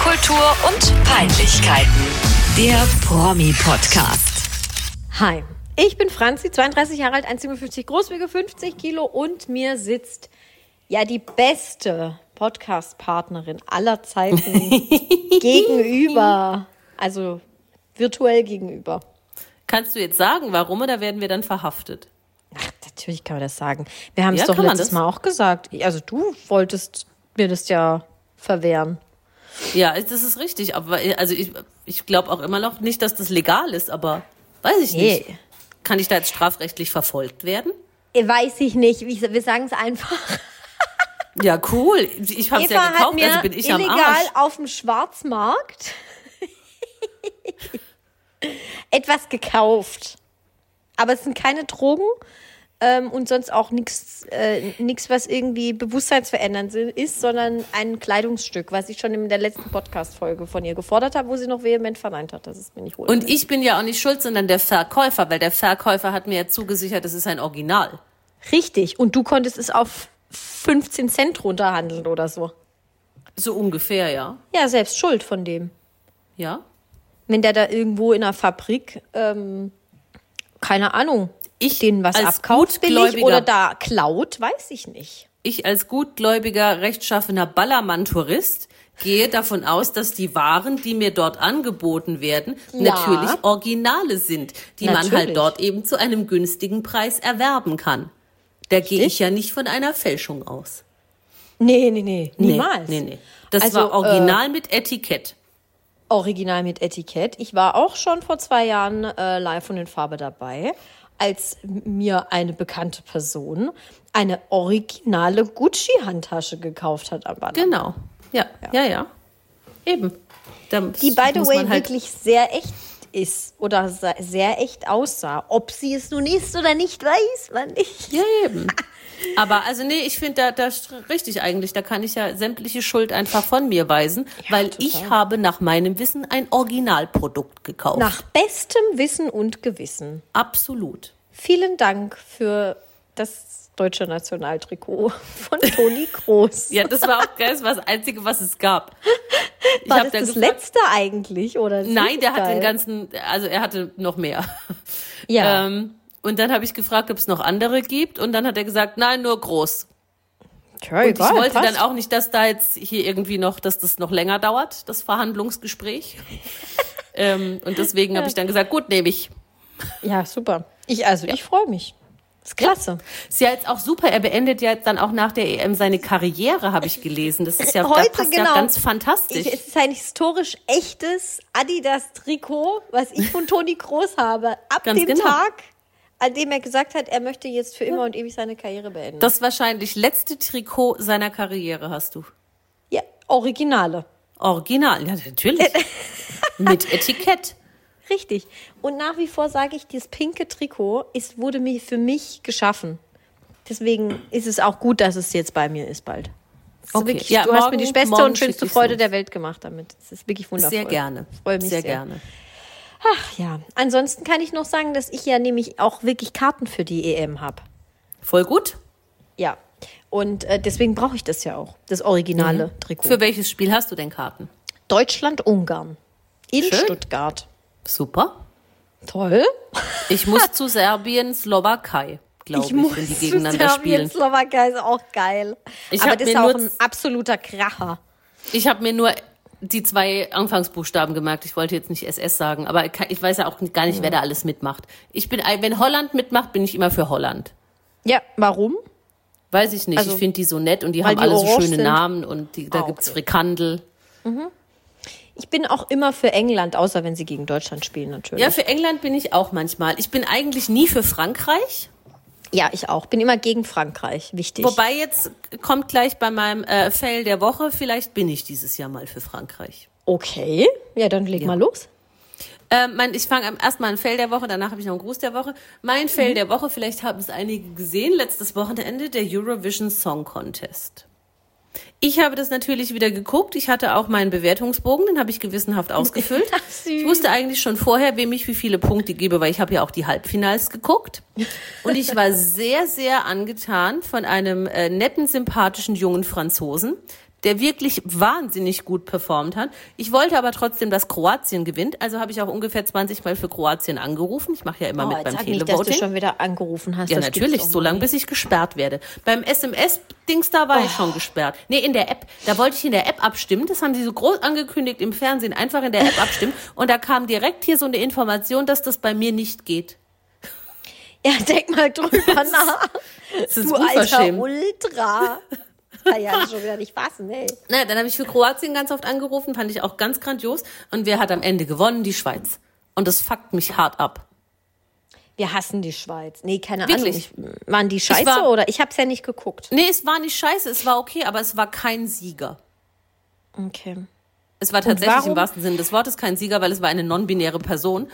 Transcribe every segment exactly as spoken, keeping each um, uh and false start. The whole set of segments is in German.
Popkultur und Peinlichkeiten. Der Promi-Podcast. Hi, ich bin Franzi, zweiunddreißig Jahre alt, eins Komma siebenundfünfzig groß, wiege fünfzig Kilo und mir sitzt ja die beste Podcast-Partnerin aller Zeiten gegenüber. Also virtuell gegenüber. Kannst du jetzt sagen, warum, oder werden wir dann verhaftet? Ach, natürlich kann man das sagen. Wir haben es Ja, doch kann man letztes das? Mal auch gesagt. Also du wolltest mir das ja verwehren. Ja, das ist richtig. Aber also ich, ich glaube auch immer noch nicht, dass das legal ist, aber weiß ich nicht. Nee. Kann ich da jetzt strafrechtlich verfolgt werden? Weiß ich nicht. Wir sagen es einfach. Ja, cool. Ich habe es ja Eva hat gekauft, mir also bin ich am illegal Arsch. auf dem Schwarzmarkt etwas gekauft. Aber es sind keine Drogen ähm, und sonst auch nichts, äh, nichts, was irgendwie bewusstseinsverändernd ist, sondern ein Kleidungsstück, was ich schon in der letzten Podcast-Folge von ihr gefordert habe, wo sie noch vehement verneint hat, dass es mir nicht wohl Und ich bin ja auch nicht schuld, sondern der Verkäufer, weil der Verkäufer hat mir ja zugesichert, es ist ein Original. Richtig. Und du konntest es auf fünfzehn Cent runterhandeln oder so. So ungefähr, ja. Ja, selbst schuld von dem. Ja. Wenn der da irgendwo in einer Fabrik, ähm, keine Ahnung, Ich denen was als abkauft billig Gutgläubiger- oder da klaut, weiß ich nicht. Ich als gutgläubiger, rechtschaffener Ballermann-Tourist gehe davon aus, dass die Waren, die mir dort angeboten werden, Ja. natürlich Originale sind, die man Natürlich. halt dort eben zu einem günstigen Preis erwerben kann. Da gehe ich ja nicht von einer Fälschung aus. Nee, nee, nee, niemals. Nee, nee, nee. Das Also, war original mit Etikett. Original mit Etikett. Ich war auch schon vor zwei Jahren äh, live und in Farbe dabei, als mir eine bekannte Person eine originale Gucci-Handtasche gekauft hat am Ballermann. Genau. Ja, ja, ja. Eben. Da Die, by the muss way, man halt wirklich sehr echt ist oder se- sehr echt aussah. Ob sie es nun ist oder nicht, weiß man nicht. Ja, eben. Aber also nee, ich finde da, da st- richtig eigentlich, da kann ich ja sämtliche Schuld einfach von mir weisen, weil total. ich habe nach meinem Wissen ein Originalprodukt gekauft. Nach bestem Wissen und Gewissen. Absolut. Vielen Dank für das deutsche Nationaltrikot von Toni Kroos. Ja, das war auch geil, das war das Einzige, was es gab. Ich War hab das da das gefragt- letzte eigentlich? Oder das Nein, ist der hat geil. den ganzen, also er hatte noch mehr. Ja. Ähm, und dann habe ich gefragt, ob es noch andere gibt, und dann hat er gesagt, nein, nur groß. Tja, Und egal, ich wollte passt. dann auch nicht, dass da jetzt hier irgendwie noch, dass das noch länger dauert, das Verhandlungsgespräch. ähm, und deswegen habe ich dann gesagt, gut, nehme ich. Ja, super. Ich, also, ich freue mich. Ist klasse. Ist ja jetzt auch super, er beendet ja jetzt dann auch nach der E M seine Karriere, habe ich gelesen. Das ist ja, Heute, das passt genau. ja ganz fantastisch. Ich, es ist ein historisch echtes Adidas-Trikot, was ich von Toni Kroos habe. Ab Ganz dem genau. Tag, an dem er gesagt hat, er möchte jetzt für immer und ewig seine Karriere beenden. Das wahrscheinlich letzte Trikot seiner Karriere hast du. ja, Originale. Original, ja, natürlich. Mit Etikett. Richtig. Und nach wie vor sage ich, dieses pinke Trikot ist, wurde mir für mich geschaffen. Deswegen ist es auch gut, dass es jetzt bei mir ist bald. Es ist Okay. Wirklich, Ja, du hast mir morgen- die beste morgen und schönste schick ich's Freude los. der Welt gemacht damit. Es ist wirklich wundervoll. Sehr gerne. Ich freue mich sehr. sehr gerne. Ach ja. Ansonsten kann ich noch sagen, dass ich ja nämlich auch wirklich Karten für die E M habe. Voll gut. Ja. Und äh, deswegen brauche ich das ja auch, das originale Trikot. Für welches Spiel hast du denn Karten? Deutschland-Ungarn. In Schön. Stuttgart. Super. Toll. Ich muss zu Serbien, Slowakei, glaube ich, muss wenn die zu gegeneinander Serbien, spielen. Slowakei ist auch geil. Ich Aber hab das ist mir auch nur ein absoluter Kracher. Ich habe mir nur die zwei Anfangsbuchstaben gemerkt. Ich wollte jetzt nicht S S sagen, aber ich kann- ich weiß ja auch gar nicht, wer da alles mitmacht. Ich bin, wenn Holland mitmacht, bin ich immer für Holland. Ja, warum? Weiß ich nicht. Also, ich finde die so nett und die weil haben die alle so orange schöne sind? Namen und die, da Ah, gibt's okay. Frikandel. Ich bin auch immer für England, außer wenn sie gegen Deutschland spielen, natürlich. Ja, für England bin ich auch manchmal. Ich bin eigentlich nie für Frankreich. Ja, ich auch. Bin immer gegen Frankreich. Wichtig. Wobei jetzt kommt gleich bei meinem äh, Fail der Woche, vielleicht bin ich dieses Jahr mal für Frankreich. Okay. Ja, dann leg mal los. Ähm, mein, ich fange erstmal ein Fail der Woche, danach habe ich noch einen Gruß der Woche. Mein Fail der Woche, vielleicht haben es einige gesehen, letztes Wochenende, der Eurovision Song Contest. Ich habe das natürlich wieder geguckt. Ich hatte auch meinen Bewertungsbogen, den habe ich gewissenhaft ausgefüllt. Süß. Ich wusste eigentlich schon vorher, wem ich wie viele Punkte gebe, weil ich habe ja auch die Halbfinals geguckt. Und ich war sehr, sehr angetan von einem äh, netten, sympathischen jungen Franzosen, der wirklich wahnsinnig gut performt hat. Ich wollte aber trotzdem, dass Kroatien gewinnt. Also habe ich auch ungefähr zwanzig Mal für Kroatien angerufen. Ich mache ja immer Oh, mit jetzt beim sag nicht, Televoting. dass du schon wieder angerufen hast. Ja, Das natürlich, gibt's doch so lange, nicht. bis ich gesperrt werde. Beim S M S-Dings da war ich schon gesperrt. Nee, in der App. Da wollte ich in der App abstimmen. Das haben sie so groß angekündigt im Fernsehen. Einfach in der App abstimmen. Und da kam direkt hier so eine Information, dass das bei mir nicht geht. Ja, denk mal drüber nach. Das ist Du alter unverschämt. Ultra. Kann ja schon wieder nicht fassen, ey. Na, dann habe ich für Kroatien ganz oft angerufen, fand ich auch ganz grandios. Und wer hat am Ende gewonnen? Die Schweiz. Und das fuckt mich hart ab. Wir hassen die Schweiz. Nee, keine Wirklich? Ahnung. Ich, waren die scheiße war- oder? Ich hab's ja nicht geguckt. Nee, es war nicht scheiße, es war okay, aber es war kein Sieger. Okay. Es war tatsächlich warum? im wahrsten Sinne des Wortes kein Sieger, weil es war eine non-binäre Person.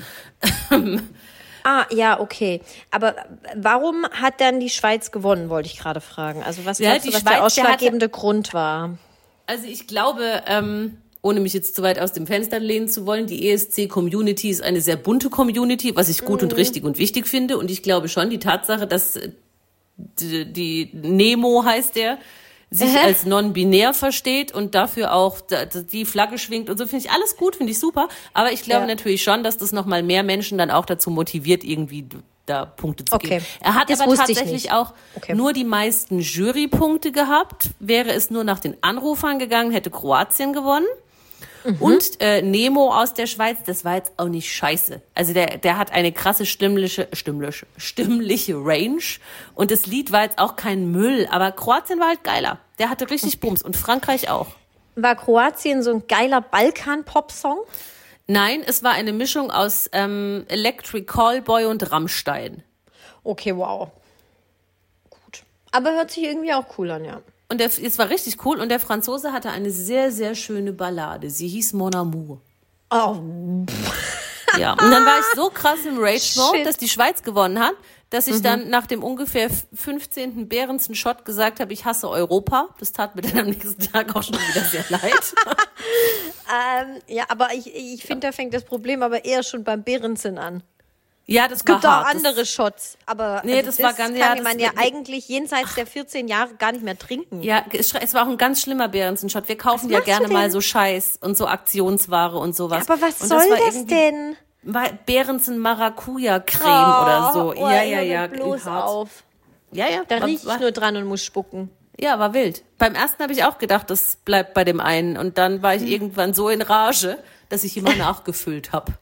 Ah, ja, okay. Aber warum hat dann die Schweiz gewonnen, wollte ich gerade fragen. Also was Ja, glaubst die du, was Schweiz, der der ausschlaggebende Grund war? Also ich glaube, ähm, ohne mich jetzt zu weit aus dem Fenster lehnen zu wollen, die E S C-Community ist eine sehr bunte Community, was ich gut Mhm. und richtig und wichtig finde. Und ich glaube schon, die Tatsache, dass äh, die, die Nemo heißt der, sich Aha. als non-binär versteht und dafür auch da- die Flagge schwingt und so, finde ich alles gut, finde ich super. Aber ich glaube Ja. natürlich schon, dass das nochmal mehr Menschen dann auch dazu motiviert, irgendwie da Punkte zu Okay. geben. Er hat Das aber wusste ich tatsächlich nicht. auch Okay. nur die meisten Jurypunkte gehabt. Wäre es nur nach den Anrufern gegangen, hätte Kroatien gewonnen. Mhm. Und äh, Nemo aus der Schweiz, das war jetzt auch nicht scheiße. Also der, der hat eine krasse stimmliche, stimmliche, stimmliche Range. Und das Lied war jetzt auch kein Müll, aber Kroatien war halt geiler. Der hatte richtig Bums und Frankreich auch. War Kroatien so ein geiler Balkan-Pop-Song? Nein, es war eine Mischung aus ähm, Electric Callboy und Rammstein. Okay, wow. Gut. Aber hört sich irgendwie auch cool an, ja. Und der, es war richtig cool. Und der Franzose hatte eine sehr, sehr schöne Ballade. Sie hieß Mon Amour. Oh, Ja, und dann war ich so krass im Rage-Mode, Shit. dass die Schweiz gewonnen hat, dass ich dann nach dem ungefähr fünfzehnten Behrensen-Shot gesagt habe, ich hasse Europa. Das tat mir dann am nächsten Tag auch schon wieder sehr leid. ähm, ja, aber ich, ich finde, da fängt das Problem aber eher schon beim Behrensen an. Ja, das Es gibt war auch hart. andere Shots, aber Nee, also das war ganz- kann ja, man das- ja eigentlich jenseits der vierzehn Jahre gar nicht mehr trinken. Das, ja, es es war auch ein ganz schlimmer Behrensen-Shot. Wir kaufen Was ja machst gerne du mal denn? so Scheiß und so Aktionsware und sowas. Aber was und soll war das irgendwie- denn? War Behrensen Maracuja-Creme oder so. Oh, ja, ey, ja, hör mir ja. bloß hart. auf. Ja, ja. Da war- riech ich war- nur dran und muss spucken. Ja, war wild. Beim ersten habe ich auch gedacht, das bleibt bei dem einen. Und dann war ich irgendwann so in Rage, dass ich immer nachgefüllt habe.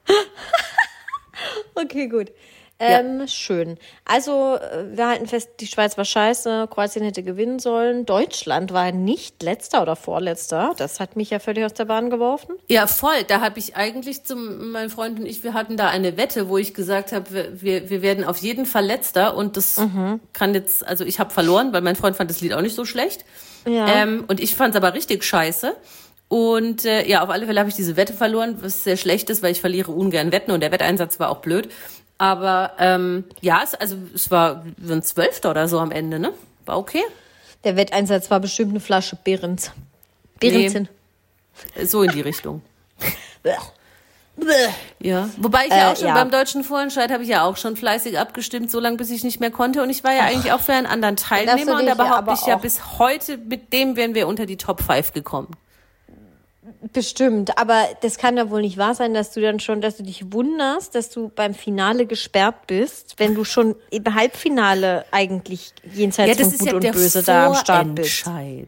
Okay, gut. Ähm, Schön. Also, äh, wir halten fest, die Schweiz war scheiße, Kroatien hätte gewinnen sollen. Deutschland war nicht letzter oder vorletzter. Das hat mich ja völlig aus der Bahn geworfen. Ja, voll. Da habe ich eigentlich zum, mein Freund und ich, wir hatten da eine Wette, wo ich gesagt habe, wir, wir, wir werden auf jeden Fall letzter. Und das kann jetzt, also ich habe verloren, weil mein Freund fand das Lied auch nicht so schlecht. Ja. Ähm, und ich fand es aber richtig scheiße. Und äh, ja, auf alle Fälle habe ich diese Wette verloren, was sehr schlecht ist, weil ich verliere ungern Wetten und der Wetteinsatz war auch blöd. Aber ähm, ja, es, also es war ein Zwölfter oder so am Ende, ne? War okay. Der Wetteinsatz war bestimmt eine Flasche Behrens. Behrensen. So in die Richtung. Blech. Blech. Ja, wobei ich ja Äh, auch schon ja. beim deutschen Vorentscheid habe ich ja auch schon fleißig abgestimmt, so lange bis ich nicht mehr konnte. Und ich war ja eigentlich auch für einen anderen Teilnehmer und da dich ja behaupte aber ich ja auch. bis heute, mit dem wären wir unter die Top fünf gekommen. Bestimmt, aber das kann ja wohl nicht wahr sein, dass du dann schon, dass du dich wunderst, dass du beim Finale gesperrt bist, wenn du schon im Halbfinale eigentlich jenseits von Gut und Böse da am Start bist. Vorentscheid.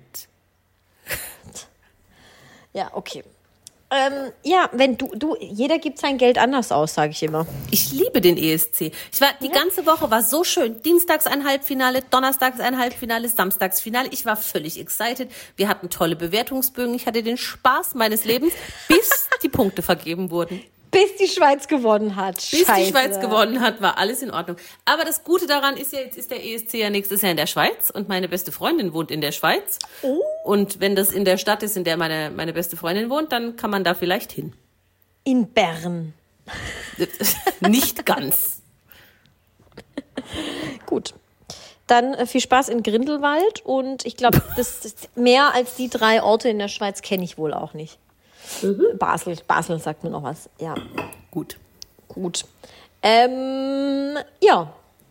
Ja, okay. Ähm, ja, wenn du, du, jeder gibt sein Geld anders aus, sage ich immer. Ich liebe den E S C. Ich war, die ganze Woche war so schön. Dienstags ein Halbfinale, donnerstags ein Halbfinale, samstags Finale. Ich war völlig excited. Wir hatten tolle Bewertungsbögen. Ich hatte den Spaß meines Lebens, bis die Punkte vergeben wurden. Bis die Schweiz gewonnen hat. Bis Scheiße. die Schweiz gewonnen hat, war alles in Ordnung. Aber das Gute daran ist ja, jetzt ist der E S C ja nächstes Jahr in der Schweiz und meine beste Freundin wohnt in der Schweiz. Oh. Und wenn das in der Stadt ist, in der meine, meine beste Freundin wohnt, dann kann man da vielleicht hin. In Bern. Nicht ganz. Gut. Dann äh, viel Spaß in Grindelwald und ich glaube, das, das mehr als die drei Orte in der Schweiz kenne ich wohl auch nicht. Basel, Basel sagt mir noch was. Ja, Gut. gut. Ähm, ja,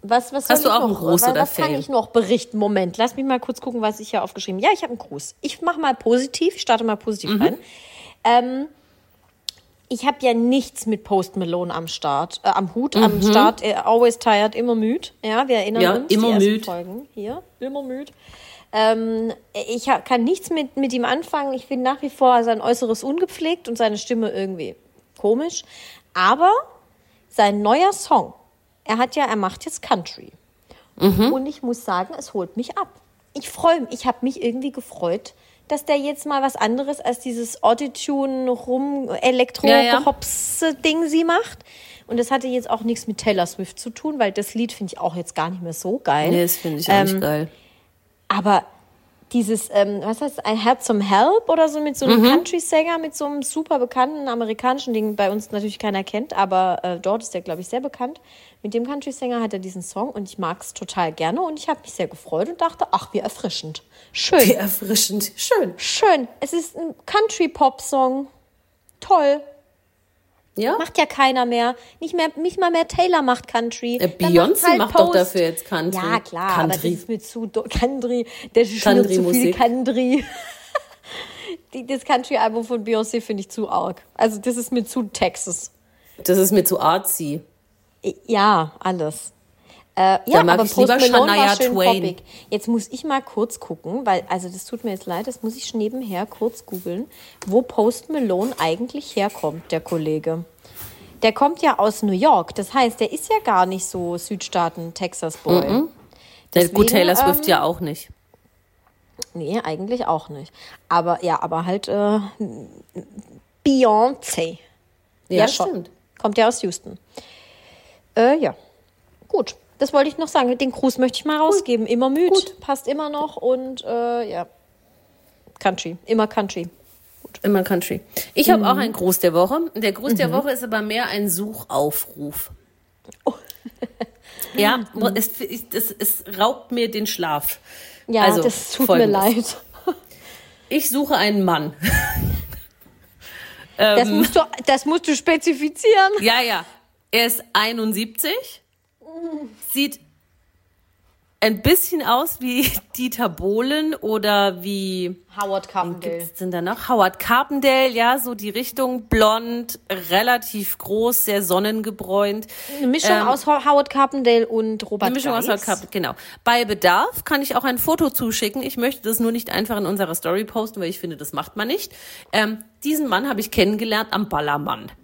Was, was soll Hast du ich auch noch, einen Gruß was, oder was kann Fail? ich noch berichten? Moment, lass mich mal kurz gucken, was ich hier aufgeschrieben habe. Ja, ich habe einen Gruß. Ich mache mal positiv, ich starte mal positiv Mhm. rein. Ähm, ich habe ja nichts mit Post Malone am Start, äh, am Hut, am Start, äh, always tired, immer müde. Ja, wir erinnern Mhm. Ja, uns, immer die ersten müd. Folgen hier, immer müde. Ähm, ich ha- kann nichts mit, mit ihm anfangen. Ich finde nach wie vor sein Äußeres ungepflegt und seine Stimme irgendwie komisch. Aber sein neuer Song, er hat ja, er macht jetzt Country. Mhm. Und ich muss sagen, es holt mich ab. Ich freue mich, ich habe mich irgendwie gefreut, dass der jetzt mal was anderes als dieses Autotune rum elektro Ja, ja. hops ding sie macht. Und das hatte jetzt auch nichts mit Taylor Swift zu tun, weil das Lied finde ich auch jetzt gar nicht mehr so geil. Nee, das finde ich auch Ähm, nicht geil. Aber dieses, ähm, was heißt, ein Herz zum Help oder so mit so einem Mhm. Country-Sänger, mit so einem super bekannten amerikanischen Ding, bei uns natürlich keiner kennt, aber äh, dort ist der, glaube ich, sehr bekannt. Mit dem Country-Sänger hat er diesen Song und ich mag es total gerne und ich habe mich sehr gefreut und dachte, ach, wie erfrischend. Schön, Wie erfrischend. Schön. schön. Es ist ein Country-Pop-Song. Toll. Ja? Macht ja keiner mehr. Nicht mehr, nicht mal mehr Taylor macht Country. Äh, Dann Beyoncé halt macht doch Post. dafür jetzt Country. Ja, klar, aber das Country. ist mir zu do- Country. Das ist mir zu viel Country-Musik. Country. Die, das Country-Album von Beyoncé finde ich zu arg. Also das ist mir zu Texas. Das ist mir zu artsy. Ja, alles. Äh, ja, mag aber ich Post lieber Malone Shania war schön Twain. poppig. Jetzt muss ich mal kurz gucken, weil, also das tut mir jetzt leid, das muss ich nebenher kurz googeln, wo Post Malone eigentlich herkommt, der Kollege. Der kommt ja aus New York, das heißt, der ist ja gar nicht so Südstaaten-Texas-Boy. Der, Deswegen, gut, Taylor Swift ähm, ja auch nicht. Nee, eigentlich auch nicht. Aber ja, aber halt äh, Beyoncé. Ja, schon. stimmt. Kommt ja aus Houston. Äh, ja, gut. Das wollte ich noch sagen. Den Gruß möchte ich mal rausgeben. Immer müde, Gut. passt immer noch und äh, ja, Country, immer Country. Immer Country. Ich habe Mhm. auch einen Gruß der Woche. Der Gruß der Woche ist aber mehr ein Suchaufruf. Oh. Ja, es, es, es, es raubt mir den Schlaf. Ja, Also, das tut Folgendes. mir leid. Ich suche einen Mann. Das musst, du, das musst du spezifizieren. Ja, ja. Er ist einundsiebzig, sieht ein bisschen aus wie Dieter Bohlen oder wie, Howard wen Carpendale. gibt's denn da noch? Howard Carpendale, ja, so die Richtung, blond, relativ groß, sehr sonnengebräunt. Eine Mischung Ähm, aus Ho- Howard Carpendale und Robert Eine Mischung aus Geis. Howard Carpendale, genau. Bei Bedarf kann ich auch ein Foto zuschicken. Ich möchte das nur nicht einfach in unserer Story posten, weil ich finde, das macht man nicht. Ähm, diesen Mann habe ich kennengelernt am Ballermann.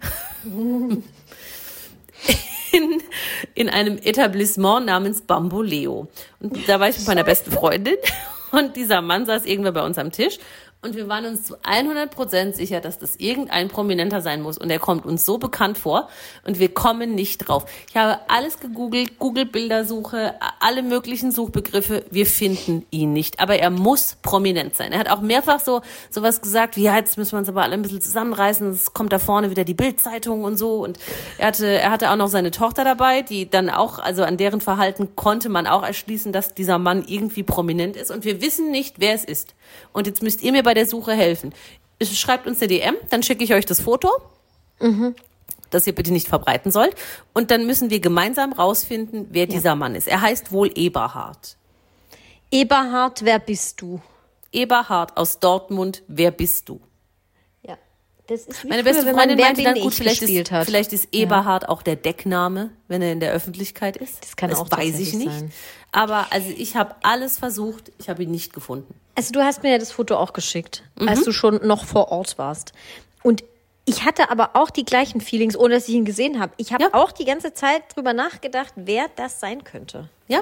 In, in einem Etablissement namens Bamboleo. Und da war ich mit meiner besten Freundin und dieser Mann saß irgendwann bei uns am Tisch und wir waren uns zu hundert Prozent sicher, dass das irgendein Prominenter sein muss und er kommt uns so bekannt vor und wir kommen nicht drauf. Ich habe alles gegoogelt, Google-Bildersuche, alle möglichen Suchbegriffe, wir finden ihn nicht, aber er muss prominent sein. Er hat auch mehrfach so sowas gesagt, wie ja, jetzt müssen wir uns aber alle ein bisschen zusammenreißen, es kommt da vorne wieder die Bild-Zeitung und so und er hatte, er hatte auch noch seine Tochter dabei, die dann auch, also an deren Verhalten konnte man auch erschließen, dass dieser Mann irgendwie prominent ist und wir wissen nicht, wer es ist. Und jetzt müsst ihr mir bei der Suche helfen. Schreibt uns eine D M, dann schicke ich euch das Foto, mhm. das ihr bitte nicht verbreiten sollt. Und dann müssen wir gemeinsam rausfinden, wer ja. dieser Mann ist. Er heißt wohl Eberhard. Eberhard, wer bist du? Eberhard aus Dortmund, wer bist du? Ja, das ist wie Meine früher, beste wenn man Freundin Wer meinte bin dann, gut, ich vielleicht gespielt ist, hat. vielleicht ist Eberhard ja. auch der Deckname, wenn er in der Öffentlichkeit ist. Das kann das auch weiß ich tatsächlich nicht. sein. Aber also ich habe alles versucht, ich habe ihn nicht gefunden. Also du hast mir ja das Foto auch geschickt, Mhm. als du schon noch vor Ort warst. Und ich hatte aber auch die gleichen Feelings, ohne dass ich ihn gesehen habe. Ich habe Ja. auch die ganze Zeit drüber nachgedacht, wer das sein könnte. Ja.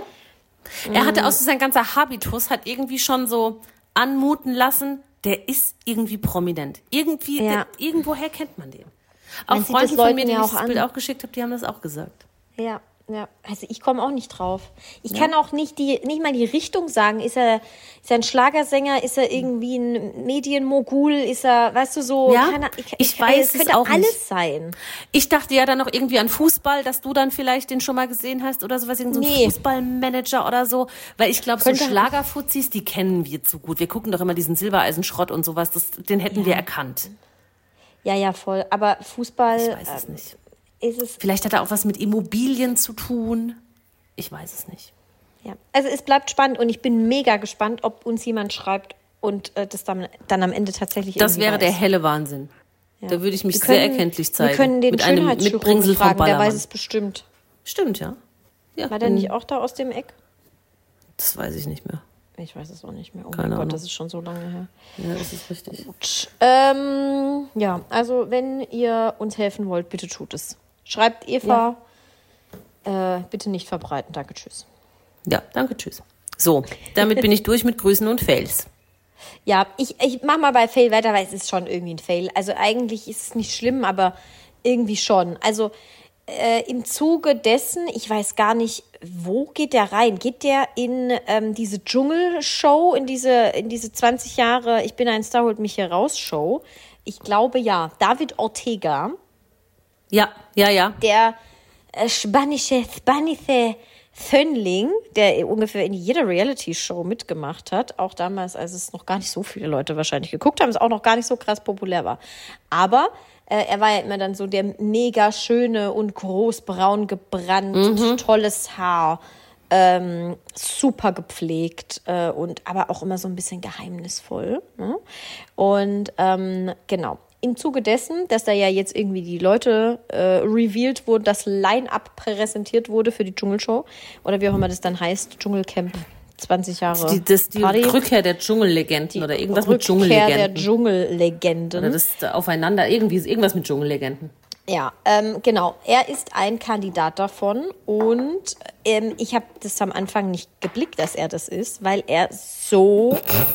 Er hatte auch so, sein ganzer Habitus hat irgendwie schon so anmuten lassen, der ist irgendwie prominent. Irgendwie, Ja. der, irgendwoher kennt man den. Auch Man sieht Freunde das von Leuten mir, denen ja ich auch das an. Bild auch geschickt habe, die haben das auch gesagt. Ja, ja. Also ich komme auch nicht drauf. Ich kann auch nicht die, nicht mal die Richtung sagen. Ist er, ist er ein Schlagersänger? Ist er irgendwie ein Medienmogul? Ist er, weißt du, so? Ja, keine, ich, ich ich weiß es es könnte auch alles nicht. sein. Ich dachte ja dann noch irgendwie an Fußball, dass du dann vielleicht den schon mal gesehen hast oder sowas, irgend so ein Nee. Fußballmanager oder so. Weil ich glaube, so Könnte- Schlagerfuzis, die kennen wir zu gut. Wir gucken doch immer diesen Silbereisenschrott und sowas, das, den hätten wir erkannt. Ja, ja, voll. Aber Fußball Ich weiß es äh, nicht. ist es. Vielleicht hat er auch was mit Immobilien zu tun. Ich weiß es nicht. Ja, also es bleibt spannend und ich bin mega gespannt, ob uns jemand schreibt und äh, das dann, dann am Ende tatsächlich Das irgendwie wäre weiß. der helle Wahnsinn. Ja. Da würde ich mich Wir können, sehr erkenntlich zeigen. Wir können den mit einem Schönheitschirurgen Mitbringsel vom fragen, der Ballermann. weiß es bestimmt. Stimmt, ja. ja. War der nicht auch da aus dem Eck? Das weiß ich nicht mehr. Ich weiß es auch nicht mehr. Oh Keine mein Ahnung. Gott, das ist schon so lange her. Ja, das ist richtig. Gut. Ähm, ja, also wenn ihr uns helfen wollt, bitte tut es. Schreibt Eva, ja. äh, bitte nicht verbreiten. Danke, tschüss. Ja, danke, tschüss. So, damit bin ich durch mit Grüßen und Fails. Ja, ich, ich mach mal bei Fail weiter, weil es ist schon irgendwie ein Fail. Also eigentlich ist es nicht schlimm, aber irgendwie schon. Also äh, im Zuge dessen, ich weiß gar nicht, wo geht der rein? Geht der in ähm, diese Dschungelshow, in diese, in diese zwanzig Jahre Ich bin ein Star, holt mich hier raus Show? Ich glaube ja. David Ortega. Ja, ja, ja. Der äh, spanische, spanische Fönling, der ungefähr in jeder Reality-Show mitgemacht hat, auch damals, als es noch gar nicht so viele Leute wahrscheinlich geguckt haben, es auch noch gar nicht so krass populär war. Aber äh, er war ja immer dann so der mega schöne und groß braun gebrannt, mhm. tolles Haar, ähm, super gepflegt äh, und aber auch immer so ein bisschen geheimnisvoll. Ne? Und ähm, genau. Im Zuge dessen, dass da ja jetzt irgendwie die Leute äh, revealed wurden, das Line-Up präsentiert wurde für die Dschungelshow oder wie auch immer das dann heißt, Dschungelcamp zwanzig Jahre. Die, das, die Party. Rückkehr der Dschungellegenden oder irgendwas Rückkehr mit Dschungellegenden. der Dschungellegenden. Oder das Aufeinander, irgendwie irgendwas mit Dschungellegenden. Ja, ähm, genau. Er ist ein Kandidat davon und ähm, ich habe das am Anfang nicht geblickt, dass er das ist, weil er so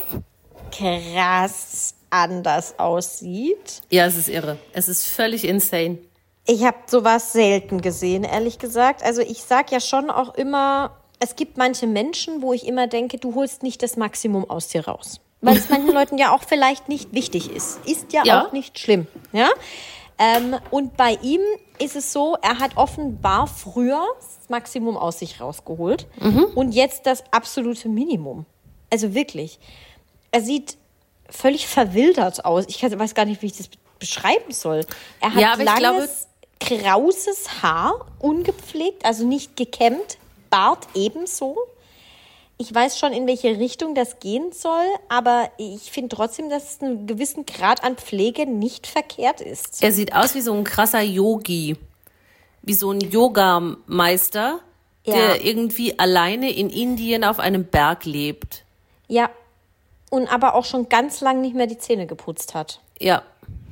krass anders aussieht. Ja, es ist irre. Es ist völlig insane. Ich habe sowas selten gesehen, ehrlich gesagt. Also ich sag ja schon auch immer, es gibt manche Menschen, wo ich immer denke, du holst nicht das Maximum aus dir raus. Weil es manchen Leuten ja auch vielleicht nicht wichtig ist. Ist ja, Ja. auch nicht schlimm. Ja? Ähm, und bei ihm ist es so, er hat offenbar früher das Maximum aus sich rausgeholt Mhm. und jetzt das absolute Minimum. Also wirklich. Er sieht völlig verwildert aus. Ich weiß gar nicht, wie ich das beschreiben soll. Er hat Ja, aber ich langes, krauses Haar, ungepflegt, also nicht gekämmt, Bart ebenso. Ich weiß schon, in welche Richtung das gehen soll, aber ich finde trotzdem, dass es einen gewissen Grad an Pflege nicht verkehrt ist. Er sieht aus wie so ein krasser Yogi. Wie so ein Yogameister, Ja. der irgendwie alleine in Indien auf einem Berg lebt. Ja, und aber auch schon ganz lang nicht mehr die Zähne geputzt hat. Ja.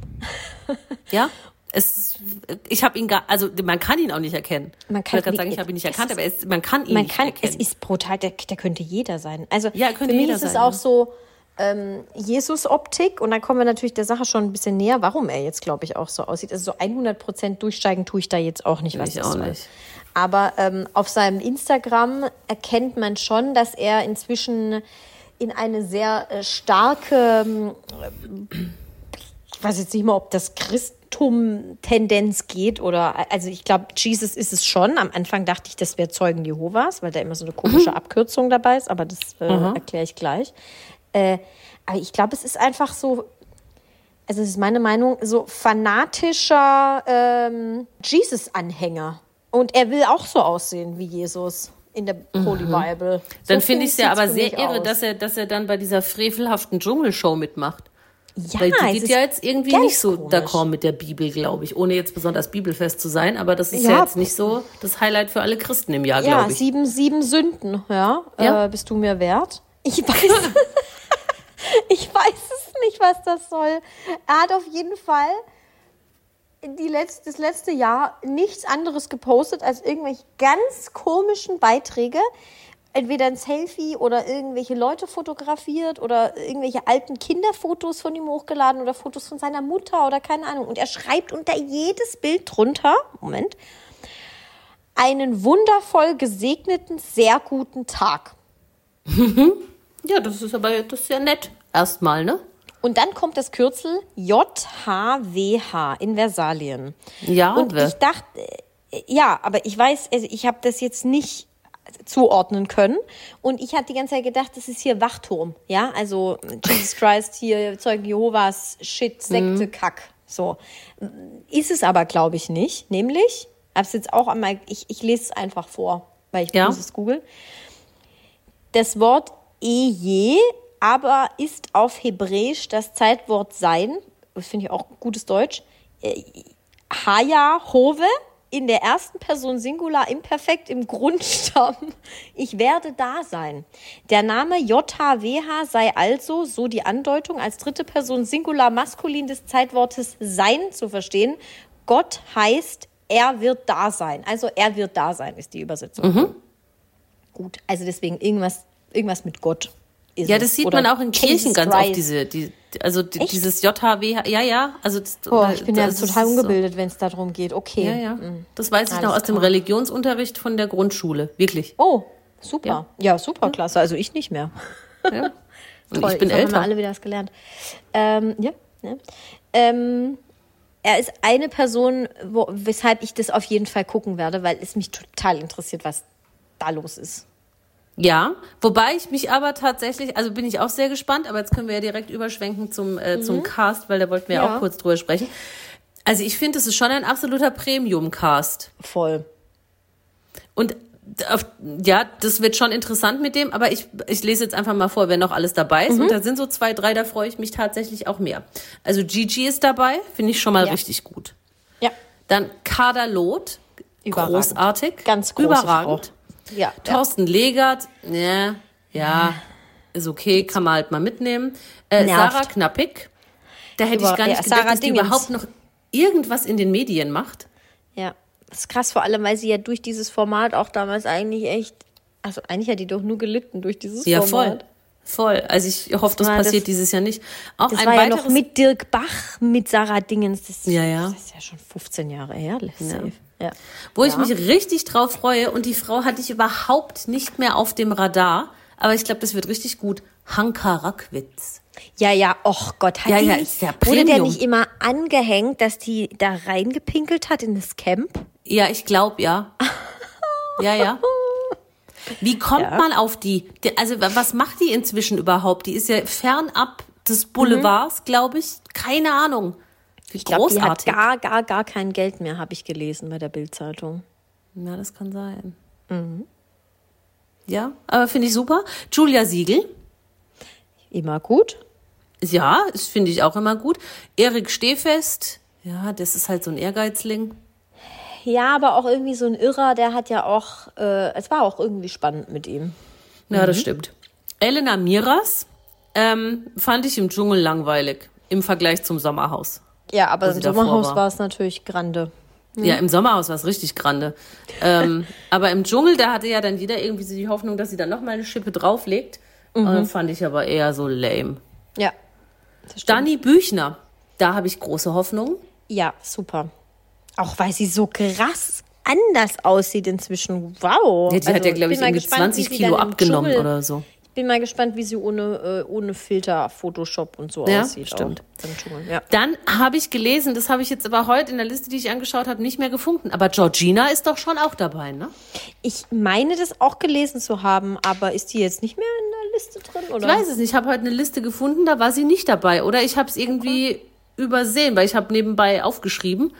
Ja? Es, ich habe ihn gar, also man kann ihn auch nicht erkennen. Man kann ich wollte gerade sagen, ich habe ihn nicht erkannt, ist, aber es, man kann ihn man nicht kann, erkennen. Es ist brutal, der, der könnte jeder sein. Also Ja, für könnte mich jeder ist es sein, auch ja. so ähm, Jesus-Optik und dann kommen wir natürlich der Sache schon ein bisschen näher, warum er jetzt, glaube ich, auch so aussieht. Also so hundert Prozent durchsteigen tue ich da jetzt auch nicht, was Ich das auch soll. nicht. Aber ähm, auf seinem Instagram erkennt man schon, dass er inzwischen in eine sehr äh, starke, ähm, ich weiß jetzt nicht mal, ob das Christentum-Tendenz geht oder, also ich glaube, Jesus ist es schon. Am Anfang dachte ich, das wäre Zeugen Jehovas, weil da immer so eine komische Abkürzung dabei ist, aber das äh, erkläre ich gleich. Äh, aber ich glaube, es ist einfach so, also es ist meine Meinung, so fanatischer ähm, Jesus-Anhänger. Und er will auch so aussehen wie Jesus in der Holy Bible. So Dann finde ich es ja sieht's aber für sehr mich irre, aus. dass er, dass er dann bei dieser frevelhaften Dschungelshow mitmacht. Ja, Weil die es geht ist ja jetzt irgendwie ganz nicht so komisch. d'accord mit der Bibel, glaube ich. Ohne jetzt besonders bibelfest zu sein, aber das ist Ja. ja jetzt nicht so das Highlight für alle Christen im Jahr, Ja, glaube ich. sieben, sieben Sünden, ja, Ja. Äh, bist du mir wert? Ich weiß, ich weiß es nicht, was das soll. Er hat auf jeden Fall die letzte, das letzte Jahr nichts anderes gepostet als irgendwelche ganz komischen Beiträge. Entweder ein Selfie oder irgendwelche Leute fotografiert oder irgendwelche alten Kinderfotos von ihm hochgeladen oder Fotos von seiner Mutter oder keine Ahnung. Und er schreibt unter jedes Bild drunter, Moment, einen wundervoll gesegneten, sehr guten Tag. Ja, das ist aber das ist ja nett. Erstmal, ne? Und dann kommt das Kürzel J H W H in Versalien. Ja, Und wer- ich dachte, äh, ja, aber ich weiß, also ich habe das jetzt nicht zuordnen können. Und ich hatte die ganze Zeit gedacht, das ist hier Wachturm. Ja, also Jesus Christ hier, Zeugen Jehovas, Shit, Sekte, Mhm. Kack. So. Ist es aber, glaube ich, nicht. Nämlich, hab's jetzt auch einmal, ich, ich lese es einfach vor. weil ich Ja. muss es googeln. Das Wort Eje aber ist auf Hebräisch das Zeitwort sein, das finde ich auch gutes Deutsch, äh, Haya Hove in der ersten Person Singular Imperfekt im Grundstamm. Ich werde da sein. Der Name J H W H sei also, so die Andeutung, als dritte Person Singular Maskulin des Zeitwortes sein zu verstehen. Gott heißt, er wird da sein. Also er wird da sein, ist die Übersetzung. Mhm. Gut, also deswegen irgendwas, irgendwas mit Gott. Ist Ja, es. das sieht Oder man auch in Jesus Kirchen ganz Christ. oft, diese, die, also die, Echt? dieses J H W H, ja, ja, also das, Oh, ich bin ja das total ist ungebildet, wenn es darum geht. Okay. So, ja, ja. Das weiß ich Alles noch aus dem klar. Religionsunterricht von der Grundschule, wirklich. Oh, super. Ja. Ja, super, klasse. Also ich nicht mehr. Ja. Und Toll, ich bin jetzt haben älter. wir alle wieder was gelernt. Ähm, ja. ja. Ähm, er ist eine Person, wo, weshalb ich das auf jeden Fall gucken werde, weil es mich total interessiert, was da los ist. Ja, wobei ich mich aber tatsächlich, also bin ich auch sehr gespannt, aber jetzt können wir ja direkt überschwenken zum, äh, zum Cast, weil da wollten wir ja Ja. auch kurz drüber sprechen. Also ich finde, es ist schon ein absoluter Premium-Cast. Voll. Und auf, ja, das wird schon interessant mit dem, aber ich, ich lese jetzt einfach mal vor, wer noch alles dabei ist. Und da sind so zwei, drei, da freue ich mich tatsächlich auch mehr. Also Gigi ist dabei, finde ich schon mal Ja. richtig gut. Ja. Dann Kader Loth, Überragend. großartig. Ganz große Überragend. Frau. Ja. Thorsten Legert, ne, ja, ist okay, kann man halt mal mitnehmen. Äh, Nervt. Sarah Knappig, da hätte Über- ich gar nicht ja, gedacht, Sarah dass die Dingens. überhaupt noch irgendwas in den Medien macht. Ja. Das ist krass, vor allem, weil sie ja durch dieses Format auch damals eigentlich echt, also eigentlich hat die doch nur gelitten durch dieses Ja, Format. voll. Voll. Also ich hoffe, das war das- passiert dieses Jahr nicht. Auch Das ein war ja weiteres, noch mit Dirk Bach, mit Sarah Dingens. Das, Ja, ja. das ist ja schon fünfzehn Jahre her. Safe. Ja. wo ich Ja. mich richtig drauf freue, und die Frau hatte ich überhaupt nicht mehr auf dem Radar, aber ich glaube, das wird richtig gut. Hanka Rackwitz. Ja, ja, och Gott, hat Ja, die, ja, ist ja wurde der Premium. nicht immer angehängt, dass die da reingepinkelt hat in das Camp? Ja, ich glaube, ja. Ja, ja. Wie kommt Ja. man auf die? die? Also, was macht die inzwischen überhaupt? Die ist ja fernab des Boulevards, glaube ich. Keine Ahnung. Wie Ich glaube, die hat großartig. gar, gar, gar kein Geld mehr, habe ich gelesen bei der Bild-Zeitung. Ja, das kann sein. Ja, aber finde ich super. Julia Siegel. Immer gut. Ja, das finde ich auch immer gut. Erik Stehfest. Ja, das ist halt so ein Ehrgeizling. Ja, aber auch irgendwie so ein Irrer, der hat ja auch, äh, es war auch irgendwie spannend mit ihm. Ja, das stimmt. Elena Miras ähm, fand ich im Dschungel langweilig im Vergleich zum Sommerhaus. Ja, aber Wo im sie davor Sommerhaus war. war es natürlich grande. Ja, im Sommerhaus war es richtig grande. ähm, aber im Dschungel, da hatte ja dann jeder irgendwie so die Hoffnung, dass sie dann noch mal eine Schippe drauflegt. Mhm. Fand ich aber eher so lame. Ja. Das stimmt. Dani Büchner, da habe ich große Hoffnung. Ja, super. Auch weil sie so krass anders aussieht inzwischen. Wow. Ja, die hat Also, ja, glaube ich, bin mal irgendwie gespannt, wie zwanzig sie Kilo dann im abgenommen Dschungel- oder so. Ich bin mal gespannt, wie sie ohne, äh, ohne Filter, Photoshop und so Ja, aussieht. stimmt. Auch im Dschungel. Ja. Dann habe ich gelesen, das habe ich jetzt aber heute in der Liste, die ich angeschaut habe, nicht mehr gefunden. Aber Georgina ist doch schon auch dabei, ne? Ich meine, das auch gelesen zu haben, aber ist die jetzt nicht mehr in der Liste drin? Oder? Ich weiß es nicht. Ich habe heute eine Liste gefunden, da war sie nicht dabei. Oder ich habe es irgendwie übersehen, weil ich habe nebenbei aufgeschrieben.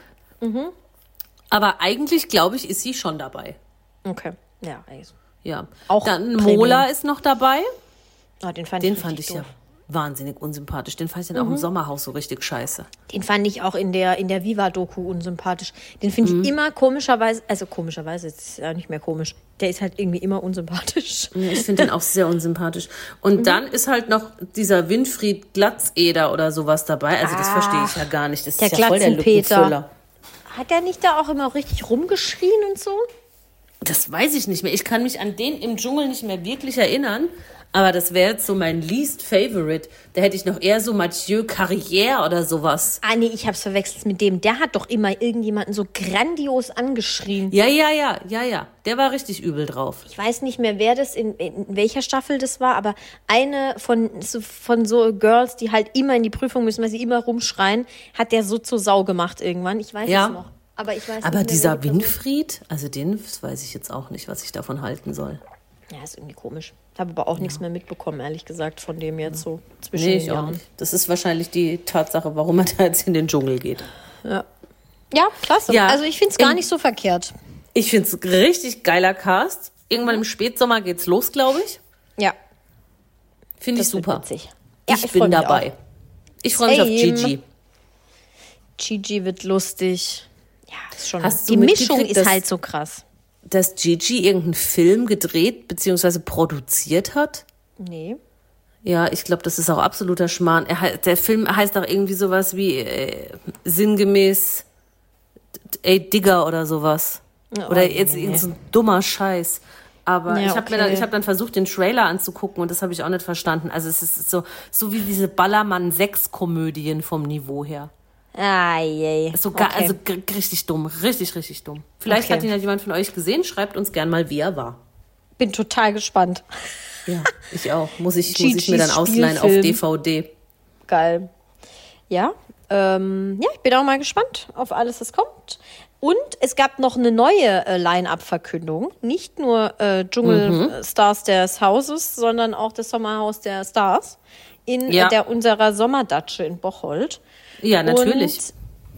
Aber eigentlich, glaube ich, ist sie schon dabei. Okay. Ja, also. Ja. Auch Dann Premium. Mola ist noch dabei. Ah, den fand Den ich, fand ich richtig ja doof. wahnsinnig unsympathisch. Den fand ich dann auch im Sommerhaus so richtig scheiße. Den fand ich auch in der, in der Viva-Doku unsympathisch. Den finde ich immer komischerweise, also komischerweise, jetzt ist ja nicht mehr komisch. Der ist halt irgendwie immer unsympathisch. Ja, ich finde den auch sehr unsympathisch. Und dann ist halt noch dieser Winfried Glatzeder oder sowas dabei. Also das verstehe ich ja gar nicht. Das der ist ja voll der Glatzenpeter. Lückenfüller. Hat der nicht da auch immer richtig rumgeschrien und so? Das weiß ich nicht mehr. Ich kann mich an den im Dschungel nicht mehr wirklich erinnern. Aber das wäre jetzt so mein least favorite. Da hätte ich noch eher so Mathieu Carrière oder sowas. Ah, nee, ich hab's verwechselt mit dem. Der hat doch immer irgendjemanden so grandios angeschrien. Ja, ja, ja, ja, ja. Der war richtig übel drauf. Ich weiß nicht mehr, wer das, in, in welcher Staffel das war, aber eine von so, von so Girls, die halt immer in die Prüfung müssen, weil sie immer rumschreien, hat der so zur Sau gemacht irgendwann. Ich weiß Ja. es noch. Aber ich weiß nicht Aber mehr, dieser wer die Person- Winfried, also den das weiß ich jetzt auch nicht, was ich davon halten soll. Ja, ist irgendwie komisch. Ich habe aber auch nichts mehr mitbekommen, ehrlich gesagt, von dem jetzt so zwischen Nee, den ich auch Jahren. nicht. Das ist wahrscheinlich die Tatsache, warum er da jetzt in den Dschungel geht. Ja, ja klasse. Ja, Also ich finde es gar in- nicht so verkehrt. Ich finde es richtig geiler Cast. Irgendwann im Spätsommer geht's los, glaube ich. Ja. Finde ich Das wird super. witzig. Ja, ich ich freu bin mich dabei. Ich freue mich auf Same. Gigi. Gigi wird lustig. Ja, ist schon. Hast du die Mischung mitgekriegt, ist dass- halt so krass. Dass Gigi irgendeinen Film gedreht bzw. produziert hat? Nee. Ja, ich glaube, das ist auch absoluter Schmarrn. Er, hei- der Film heißt auch irgendwie sowas wie äh, sinngemäß ey Digger oder sowas. Oh, Oder nee, jetzt nee, irgend so nee. ein dummer Scheiß. Aber Ja, ich habe okay. dann, ich hab dann versucht, den Trailer anzugucken und das habe ich auch nicht verstanden. Also es ist so, so wie diese Ballermann-sechs-Komödien vom Niveau her. Ah, je. So gar, Okay. Also g- richtig dumm, richtig, richtig dumm. Vielleicht Okay. hat ihn ja jemand von euch gesehen. Schreibt uns gern mal, wie er war. Bin total gespannt. Ja, ich auch. Muss ich, muss ich Gigis mir dann ausleihen auf Spielfilm. D V D. Geil. Ja, ähm, ja, ich bin auch mal gespannt auf alles, was kommt. Und es gab noch eine neue äh, Line-Up-Verkündung. Nicht nur äh, Dschungelstars des Hauses, sondern auch das Sommerhaus der Stars in Ja. äh, der unserer Sommerdatsche in Bocholt. Ja, natürlich. Und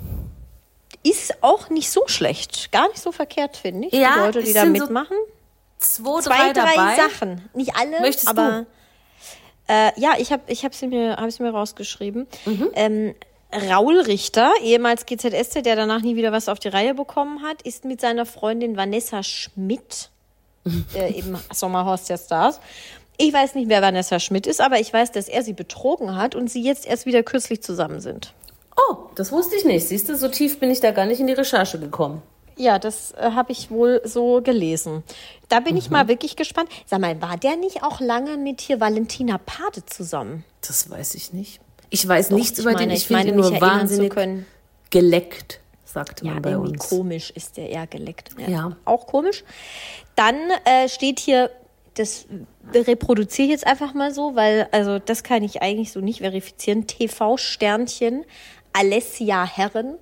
ist auch nicht so schlecht. Gar nicht so verkehrt, finde ich. Ja, die Leute, die es da sind so mitmachen. Zwei, Zwei, drei drei dabei. Sachen. Nicht alle, Möchtest aber äh, ja, ich habe ich hab sie mir, hab sie mir rausgeschrieben. Mhm. Ähm, Raul Richter, ehemals G Z S Z, der danach nie wieder was auf die Reihe bekommen hat, ist mit seiner Freundin Vanessa Schmidt äh, im Sommerhaus der Stars. Ich weiß nicht, wer Vanessa Schmidt ist, aber ich weiß, dass er sie betrogen hat und sie jetzt erst wieder kürzlich zusammen sind. Oh, das wusste ich nicht. Siehst du, so tief bin ich da gar nicht in die Recherche gekommen. Ja, das äh, habe ich wohl so gelesen. Da bin ich mal wirklich gespannt. Sag mal, war der nicht auch lange mit hier Valentina Pade zusammen? Das weiß ich nicht. Ich weiß Doch, nichts ich über meine, den. Ich, ich finde meine, ihn mich nur erinnern wahnsinnig zu können. geleckt, sagte Ja, man bei irgendwie uns. komisch ist der eher geleckt. Ja. Ja. Auch komisch. Dann äh, steht hier, das reproduziere ich jetzt einfach mal so, weil, also das kann ich eigentlich so nicht verifizieren. T V-Sternchen, Alessia Herren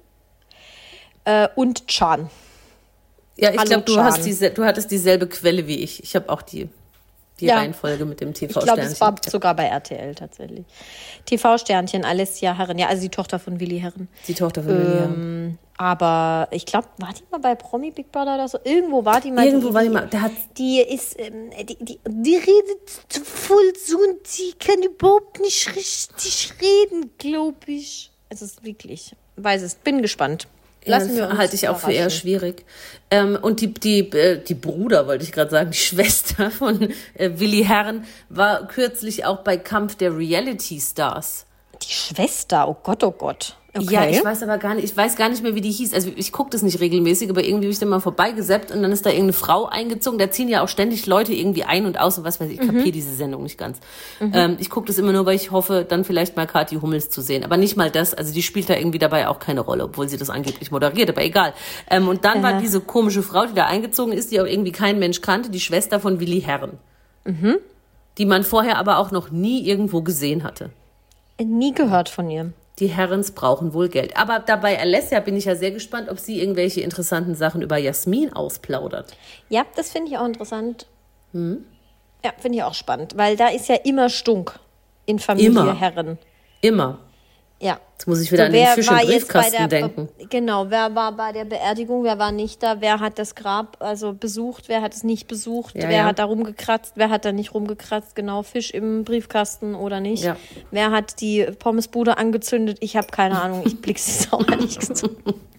äh, und Can. Ja, ich Hallo, glaube, du, Can. hast diese- du hattest dieselbe Quelle wie ich. Ich habe auch die, die Ja. Reihenfolge mit dem Ich glaube, T V-Sternchen. es war sogar bei R T L tatsächlich. T V-Sternchen, Alessia Herren, ja, also die Tochter von Willi Herren. Die Tochter von Willi Herren. Ähm, aber ich glaube, war die mal bei Promi Big Brother oder so? Irgendwo war die mal. Irgendwo die, war die mal. Der hat, Die ist, ähm, die, die, die redet voll so und die kann überhaupt nicht richtig reden, glaube ich. Es ist wirklich, weiß es, bin gespannt. Lassen wir ja, uns halte ich auch für eher überraschen. schwierig. Ähm, und die, die, äh, die Bruder, wollte ich gerade sagen, die Schwester von äh, Willi Herren war kürzlich auch bei Kampf der Reality Stars. Die Schwester, oh Gott, oh Gott. Okay. Ja, ich weiß aber gar nicht, ich weiß gar nicht mehr, wie die hieß. Also ich gucke das nicht regelmäßig, aber irgendwie habe ich da mal vorbeigesappt und dann ist da irgendeine Frau eingezogen. Da ziehen ja auch ständig Leute irgendwie ein und aus und was weiß ich. Ich kapiere diese Sendung nicht ganz. Ähm, ich gucke das immer nur, weil ich hoffe, dann vielleicht mal Kathi Hummels zu sehen. Aber nicht mal das. Also die spielt da irgendwie dabei auch keine Rolle, obwohl sie das angeblich moderiert, aber egal. Ähm, und dann war diese komische Frau, die da eingezogen ist, die auch irgendwie kein Mensch kannte, die Schwester von Willi Herren. Die man vorher aber auch noch nie irgendwo gesehen hatte. Nie gehört von ihr. Die Herrens brauchen wohl Geld. Aber dabei Alessia bin ich ja sehr gespannt, ob sie irgendwelche interessanten Sachen über Jasmin ausplaudert. Ja, das finde ich auch interessant. Ja, finde ich auch spannend, weil da ist ja immer Stunk in Familie Immer. Herren. Immer. Ja. Jetzt muss ich wieder an den Fisch im Briefkasten denken. Genau, wer war bei der Beerdigung, wer war nicht da, wer hat das Grab also besucht, wer hat es nicht besucht, Ja, wer ja. hat da rumgekratzt, wer hat da nicht rumgekratzt, genau, Fisch im Briefkasten oder nicht. Ja. Wer hat die Pommesbude angezündet, ich habe keine Ahnung, ich blick's jetzt auch mal nicht so.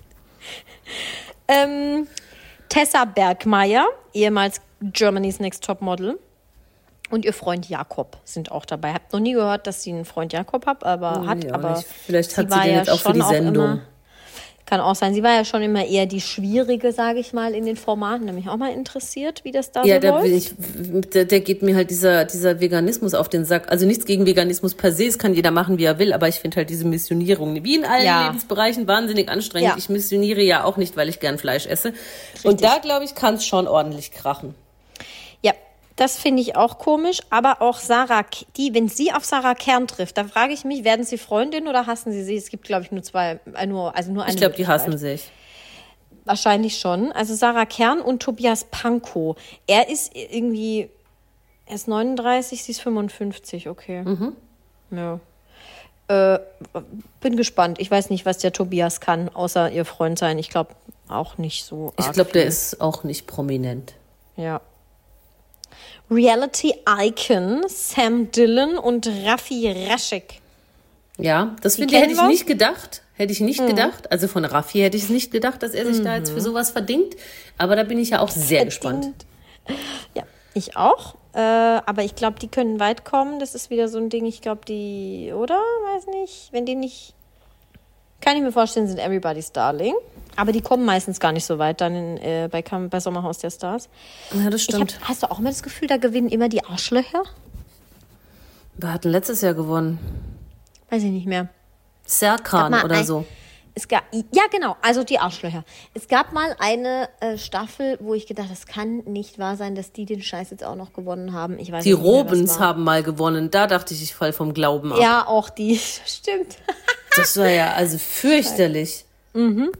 ähm, Tessa Bergmeier, ehemals Germany's Next Top Model. Und ihr Freund Jakob sind auch dabei. Habt noch nie gehört, dass sie einen Freund Jakob hat, aber hat. Ja, aber nicht. Vielleicht hat sie war den ja jetzt auch für schon die Sendung. Immer, kann auch sein. Sie war ja schon immer eher die Schwierige, sage ich mal, in den Formaten. Da bin ich auch mal interessiert, wie das da Ja, so da läuft. bin ich, der, der geht mir halt dieser, dieser Veganismus auf den Sack. Also nichts gegen Veganismus per se, es kann jeder machen, wie er will, aber ich finde halt diese Missionierung, wie in allen Ja. Lebensbereichen, wahnsinnig anstrengend. Ja. Ich missioniere ja auch nicht, weil ich gern Fleisch esse. Und da, glaube ich, kann es schon ordentlich krachen. Ja, das finde ich auch komisch. Aber auch Sarah, K- die, wenn sie auf Sarah Kern trifft, da frage ich mich, werden sie Freundin oder hassen sie sie? Es gibt, glaube ich, nur zwei, äh, nur, also nur eine Ich glaube, die Möglichkeit. hassen sich. Wahrscheinlich schon. Also Sarah Kern und Tobias Pankow. Er ist irgendwie, er ist neununddreißig, sie ist fünfundfünfzig, okay. Ja. Äh, bin gespannt. Ich weiß nicht, was der Tobias kann, außer ihr Freund sein. Ich glaube auch nicht so. Ich arg glaube, der viel. ist auch nicht prominent. Ja. Reality Icon Sam Dillon und Raffi Raschek. Ja, das Die finde ich, hätte kennen ich wir? nicht gedacht. Hätte ich nicht mhm. gedacht. Also von Raffi hätte ich es nicht gedacht, dass er sich mhm. da jetzt für sowas verdingt. Aber da bin ich ja auch sehr gespannt. Ja, ich auch. Äh, aber ich glaube, die können weit kommen. Das ist wieder so ein Ding, ich glaube, die, oder? Weiß nicht. Wenn die nicht, kann ich mir vorstellen, sind Everybody's Darling. Aber die kommen meistens gar nicht so weit dann in, äh, bei, bei Sommerhaus der Stars. Ja, das stimmt. Ich hab, hast du auch immer das Gefühl, da gewinnen immer die Arschlöcher? Wir hatten letztes Jahr gewonnen. Weiß ich nicht mehr. Serkan oder ein, so. Es gab, ja, genau, also die Arschlöcher. Es gab mal eine äh, Staffel, wo ich gedacht, das kann nicht wahr sein, dass die den Scheiß jetzt auch noch gewonnen haben. Ich weiß die nicht mehr, Robens haben mal gewonnen. Da dachte ich, ich fall vom Glauben ab. Ja, auch die. Stimmt. Das war ja also fürchterlich. Mhm.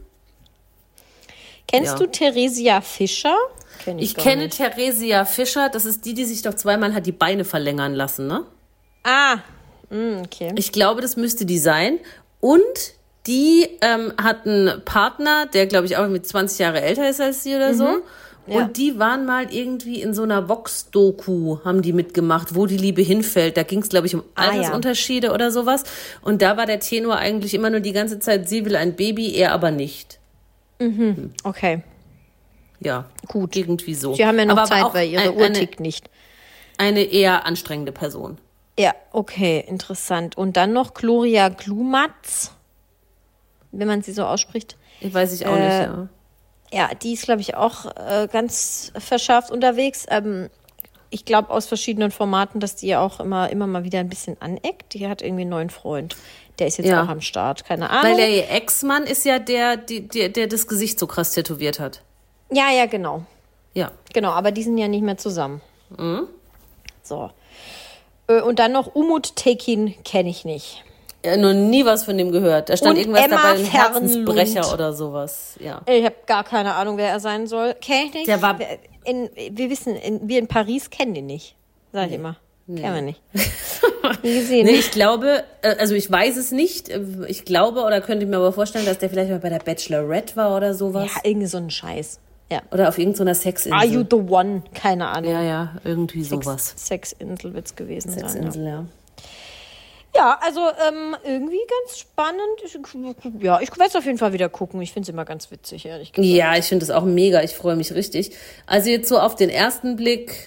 Kennst Ja. du Theresia Fischer? Kenn ich Ich gar kenne nicht. Theresia Fischer. Das ist die, die sich doch zweimal hat die Beine verlängern lassen, ne? Ah, mm, okay. Ich glaube, das müsste die sein. Und die ähm, hat einen Partner, der, glaube ich, auch mit zwanzig Jahre älter ist als sie oder so. Mhm. Ja. Und die waren mal irgendwie in so einer Vox-Doku, haben die mitgemacht, wo die Liebe hinfällt. Da ging es, glaube ich, um Ah, ja. Altersunterschiede oder sowas. Und da war der Tenor eigentlich immer nur die ganze Zeit, sie will ein Baby, er aber nicht. Mhm. Okay, Ja, gut. irgendwie so. Sie haben ja noch aber Zeit, auch weil ihre ein- Uhr eine, tickt nicht. eine eher anstrengende Person. Ja, okay, interessant. Und dann noch Gloria Glumatz, wenn man sie so ausspricht. Ich weiß ich auch Äh, nicht, ja. Ja, die ist, glaube ich, auch äh, ganz verschärft unterwegs. Ähm, ich glaube aus verschiedenen Formaten, dass die auch immer, immer mal wieder ein bisschen aneckt. Die hat irgendwie einen neuen Freund. Der ist jetzt Ja. auch am Start, keine Ahnung. Weil der ihr Ex-Mann ist ja der, die, der, der das Gesicht so krass tätowiert hat. ja, ja, genau. Ja. Genau, aber die sind ja nicht mehr zusammen. Mhm. So. Äh, Und dann noch Umut Tekin kenne ich nicht. Ja, noch nie was von dem gehört. Da stand Und irgendwas Emma dabei, ein Fernlund. Herzensbrecher oder sowas. Ja. Ich habe gar keine Ahnung, wer er sein soll. Kenn ich nicht. Der war- Wir- in, wir wissen, in, wir in Paris kennen den nicht. Sag ich immer. Kennen wir nicht. Nie gesehen. Nee, ich glaube, äh, also ich weiß es nicht. Äh, Ich glaube oder könnte mir aber vorstellen, dass der vielleicht mal bei der Bachelorette war oder sowas. Ja, irgendwie so ein Scheiß. Ja. Oder auf irgendeiner Sexinsel. Are you the one? Keine Ahnung. Ja, ja, irgendwie sowas. Sex, Sexinsel wird es gewesen sein. Sexinsel, ja. Ja, also ähm, irgendwie ganz spannend. Ich, ja, ich werde es auf jeden Fall wieder gucken. Ich finde es immer ganz witzig, ehrlich gesagt. Ja, ich finde das auch mega. Ich freue mich richtig. Also jetzt so auf den ersten Blick,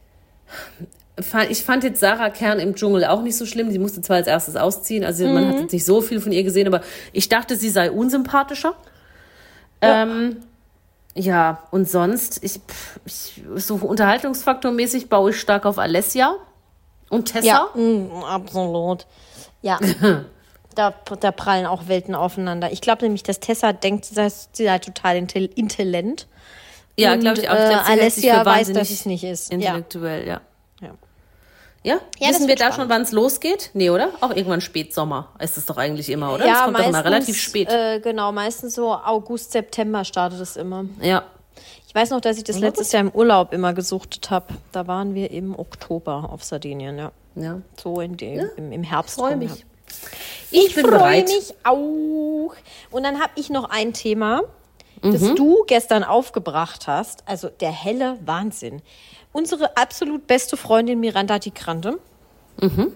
fa- ich fand jetzt Sarah Kern im Dschungel auch nicht so schlimm. Sie musste zwar als erstes ausziehen, also man hat jetzt nicht so viel von ihr gesehen, aber ich dachte, sie sei unsympathischer. Ja, ähm, ja und sonst, ich, pff, ich so unterhaltungsfaktormäßig baue ich stark auf Alessia und Tessa. Ja, mm, absolut. Ja, da, da prallen auch Welten aufeinander. Ich glaube nämlich, dass Tessa denkt, sie sei, sie sei total intel- intelligent. Ja, Und, glaube ich auch. Ich äh, glaub, sie hält sich für Alessia weiß, wahnsinnig dass es nicht ist. Ja. Intellektuell, ja. Ja. Ja, Ja, das wissen wir wird da spannend. schon, wann es losgeht? Nee, oder? Auch irgendwann Spätsommer ist es doch eigentlich immer, oder? Ja, das kommt doch meistens, immer relativ spät. Äh, genau, meistens so August, September startet es immer. Ja. Ich weiß noch, dass ich das Ja, letztes Jahr im Urlaub immer gesuchtet habe. Da waren wir im Oktober auf Sardinien, ja. Ja. So in dem, im, im Herbst. Freu rum, mich. ja. Ich, Ich bin freue bereit. mich auch. Und dann habe ich noch ein Thema, das Mhm. du gestern aufgebracht hast. Also der helle Wahnsinn. Unsere absolut beste Freundin Miranda Di Grande. Mhm.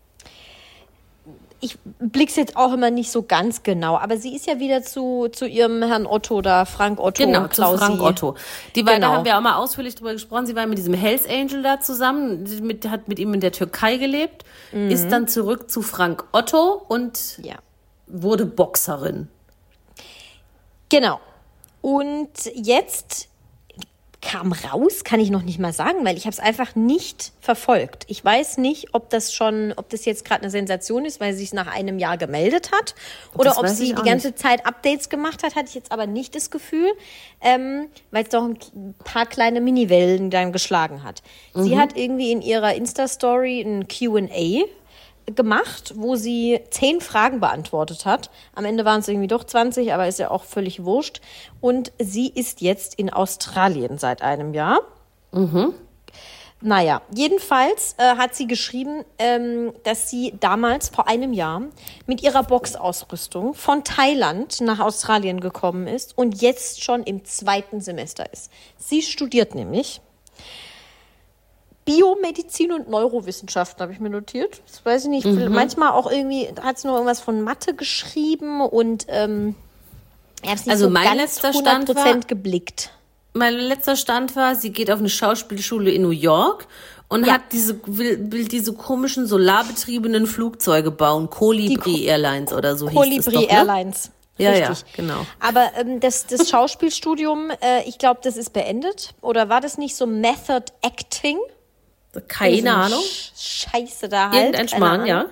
Ich blick's jetzt auch immer nicht so ganz genau, aber sie ist ja wieder zu, zu ihrem Herrn Otto da, Frank Otto. Genau, und zu Klausi. Frank Otto. Die war, Genau. Da haben wir auch mal ausführlich drüber gesprochen. Sie war mit diesem Hells Angel da zusammen, die mit, hat mit ihm in der Türkei gelebt, ist dann zurück zu Frank Otto und Ja. wurde Boxerin. Genau. Und jetzt kam raus, kann ich noch nicht mal sagen, weil ich habe es einfach nicht verfolgt. Ich weiß nicht, ob das schon, ob das jetzt gerade eine Sensation ist, weil sie sich nach einem Jahr gemeldet hat oder Das ob weiß sie ich die auch ganze Zeit Updates gemacht hat, hatte ich jetzt aber nicht das Gefühl, ähm, weil es doch ein paar kleine Miniwellen dann geschlagen hat. Sie hat irgendwie in ihrer Insta-Story ein Q and A gemacht, wo sie zehn Fragen beantwortet hat. Am Ende waren es irgendwie doch zwanzig, aber ist ja auch völlig wurscht. Und sie ist jetzt in Australien seit einem Jahr. Mhm. Naja, jedenfalls äh, hat sie geschrieben, ähm, dass sie damals vor einem Jahr mit ihrer Boxausrüstung von Thailand nach Australien gekommen ist und jetzt schon im zweiten Semester ist. Sie studiert nämlich Biomedizin und Neurowissenschaften habe ich mir notiert. Das weiß ich nicht. Mhm. Manchmal auch irgendwie hat sie noch irgendwas von Mathe geschrieben und ähm, ich habe es nicht also so mein ganz letzter hundert Prozent Stand war, geblickt. Mein letzter Stand war, sie geht auf eine Schauspielschule in New York und Ja. hat diese, will, will diese komischen solarbetriebenen Flugzeuge bauen. Colibri Airlines oder so hieß es Colibri doch, ne? Airlines. Ja, Richtig. ja, genau. Aber ähm, das, das Schauspielstudium, äh, ich glaube, das ist beendet. Oder war das nicht so Method Acting? Keine So eine Ahnung. Sch- Scheiße da halt. Irgendein keine Schmarrn, Ahnung. ja.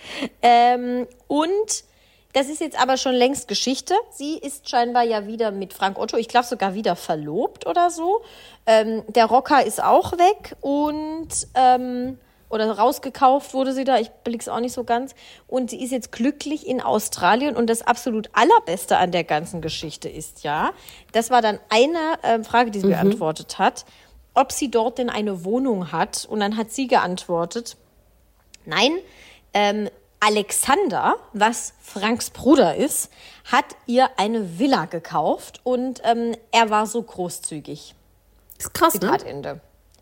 Ähm, und das ist jetzt aber schon längst Geschichte. Sie ist scheinbar ja wieder mit Frank Otto, ich glaube sogar wieder verlobt oder so. Ähm, der Rocker ist auch weg und ähm, oder rausgekauft wurde sie da, ich blick's auch nicht so ganz. Und sie ist jetzt glücklich in Australien und das absolut Allerbeste an der ganzen Geschichte ist ja, das war dann eine äh, Frage, die sie Mhm. beantwortet hat, ob sie dort denn eine Wohnung hat. Und dann hat sie geantwortet, nein, ähm, Alexander, was Franks Bruder ist, hat ihr eine Villa gekauft und ähm, er war so großzügig. Ist krass, ne? Zitat Ende.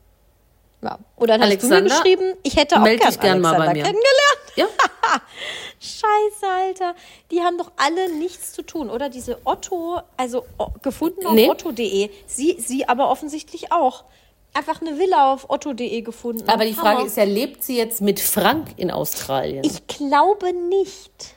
Ja. Und dann hast du Alexander, mir geschrieben, ich hätte auch meld gern dich gern mal Alexander bei mir. kennengelernt. Ja. Scheiße, Alter. Die haben doch alle nichts zu tun, oder? Diese Otto, also o- gefunden auf Nee. otto punkt de. Sie, sie aber offensichtlich auch. Einfach eine Villa auf otto punkt de gefunden. Aber die Frage Hammer. ist ja, lebt sie jetzt mit Frank in Australien? Ich glaube nicht.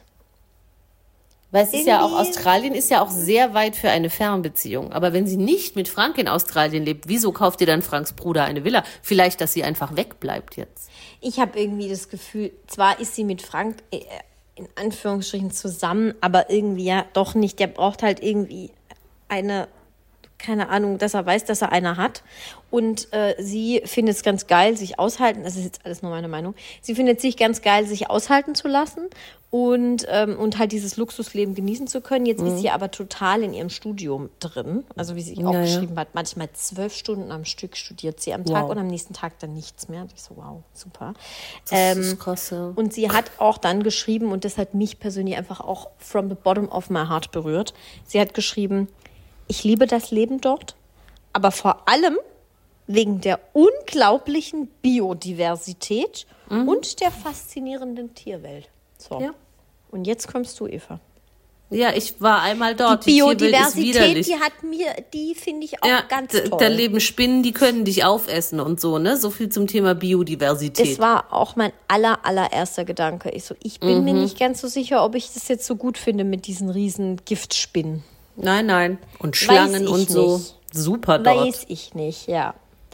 Weil es ist ja auch, irgendwie- Australien ist ja auch sehr weit für eine Fernbeziehung. Aber wenn sie nicht mit Frank in Australien lebt, wieso kauft ihr dann Franks Bruder eine Villa? Vielleicht, dass sie einfach wegbleibt jetzt. Ich habe irgendwie das Gefühl, zwar ist sie mit Frank äh, in Anführungsstrichen zusammen, aber irgendwie ja doch nicht. Der braucht halt irgendwie eine, keine Ahnung, dass er weiß, dass er eine hat. Und äh, sie findet es ganz geil, sich aushalten, das ist jetzt alles nur meine Meinung, sie findet sich ganz geil, sich aushalten zu lassen und, ähm, und halt dieses Luxusleben genießen zu können. Jetzt ist sie aber total in ihrem Studium drin. Also wie sie auch Ja, ja. geschrieben hat, manchmal zwölf Stunden am Stück studiert sie am Tag Wow. und am nächsten Tag dann nichts mehr. Und ich so, wow, super. Das Ähm, ist krass, ja. Und sie hat auch dann geschrieben, und das hat mich persönlich einfach auch from the bottom of my heart berührt. Sie hat geschrieben, ich liebe das Leben dort, aber vor allem wegen der unglaublichen Biodiversität und der faszinierenden Tierwelt. So. Ja. Und jetzt kommst du, Eva. Ja, ich war einmal dort. Die Tierwelt ist Biodiversität, widerlich. die hat mir, die finde ich auch Ja, ganz d- toll. da leben Spinnen, die können dich aufessen und so, ne? So viel zum Thema Biodiversität. Das war auch mein aller, allererster Gedanke. Ich so, ich bin Mhm. mir nicht ganz so sicher, ob ich das jetzt so gut finde mit diesen riesen Giftspinnen. Nein, nein. Und Schlangen ich und so. nicht. Super dort. Weiß ich nicht, ja.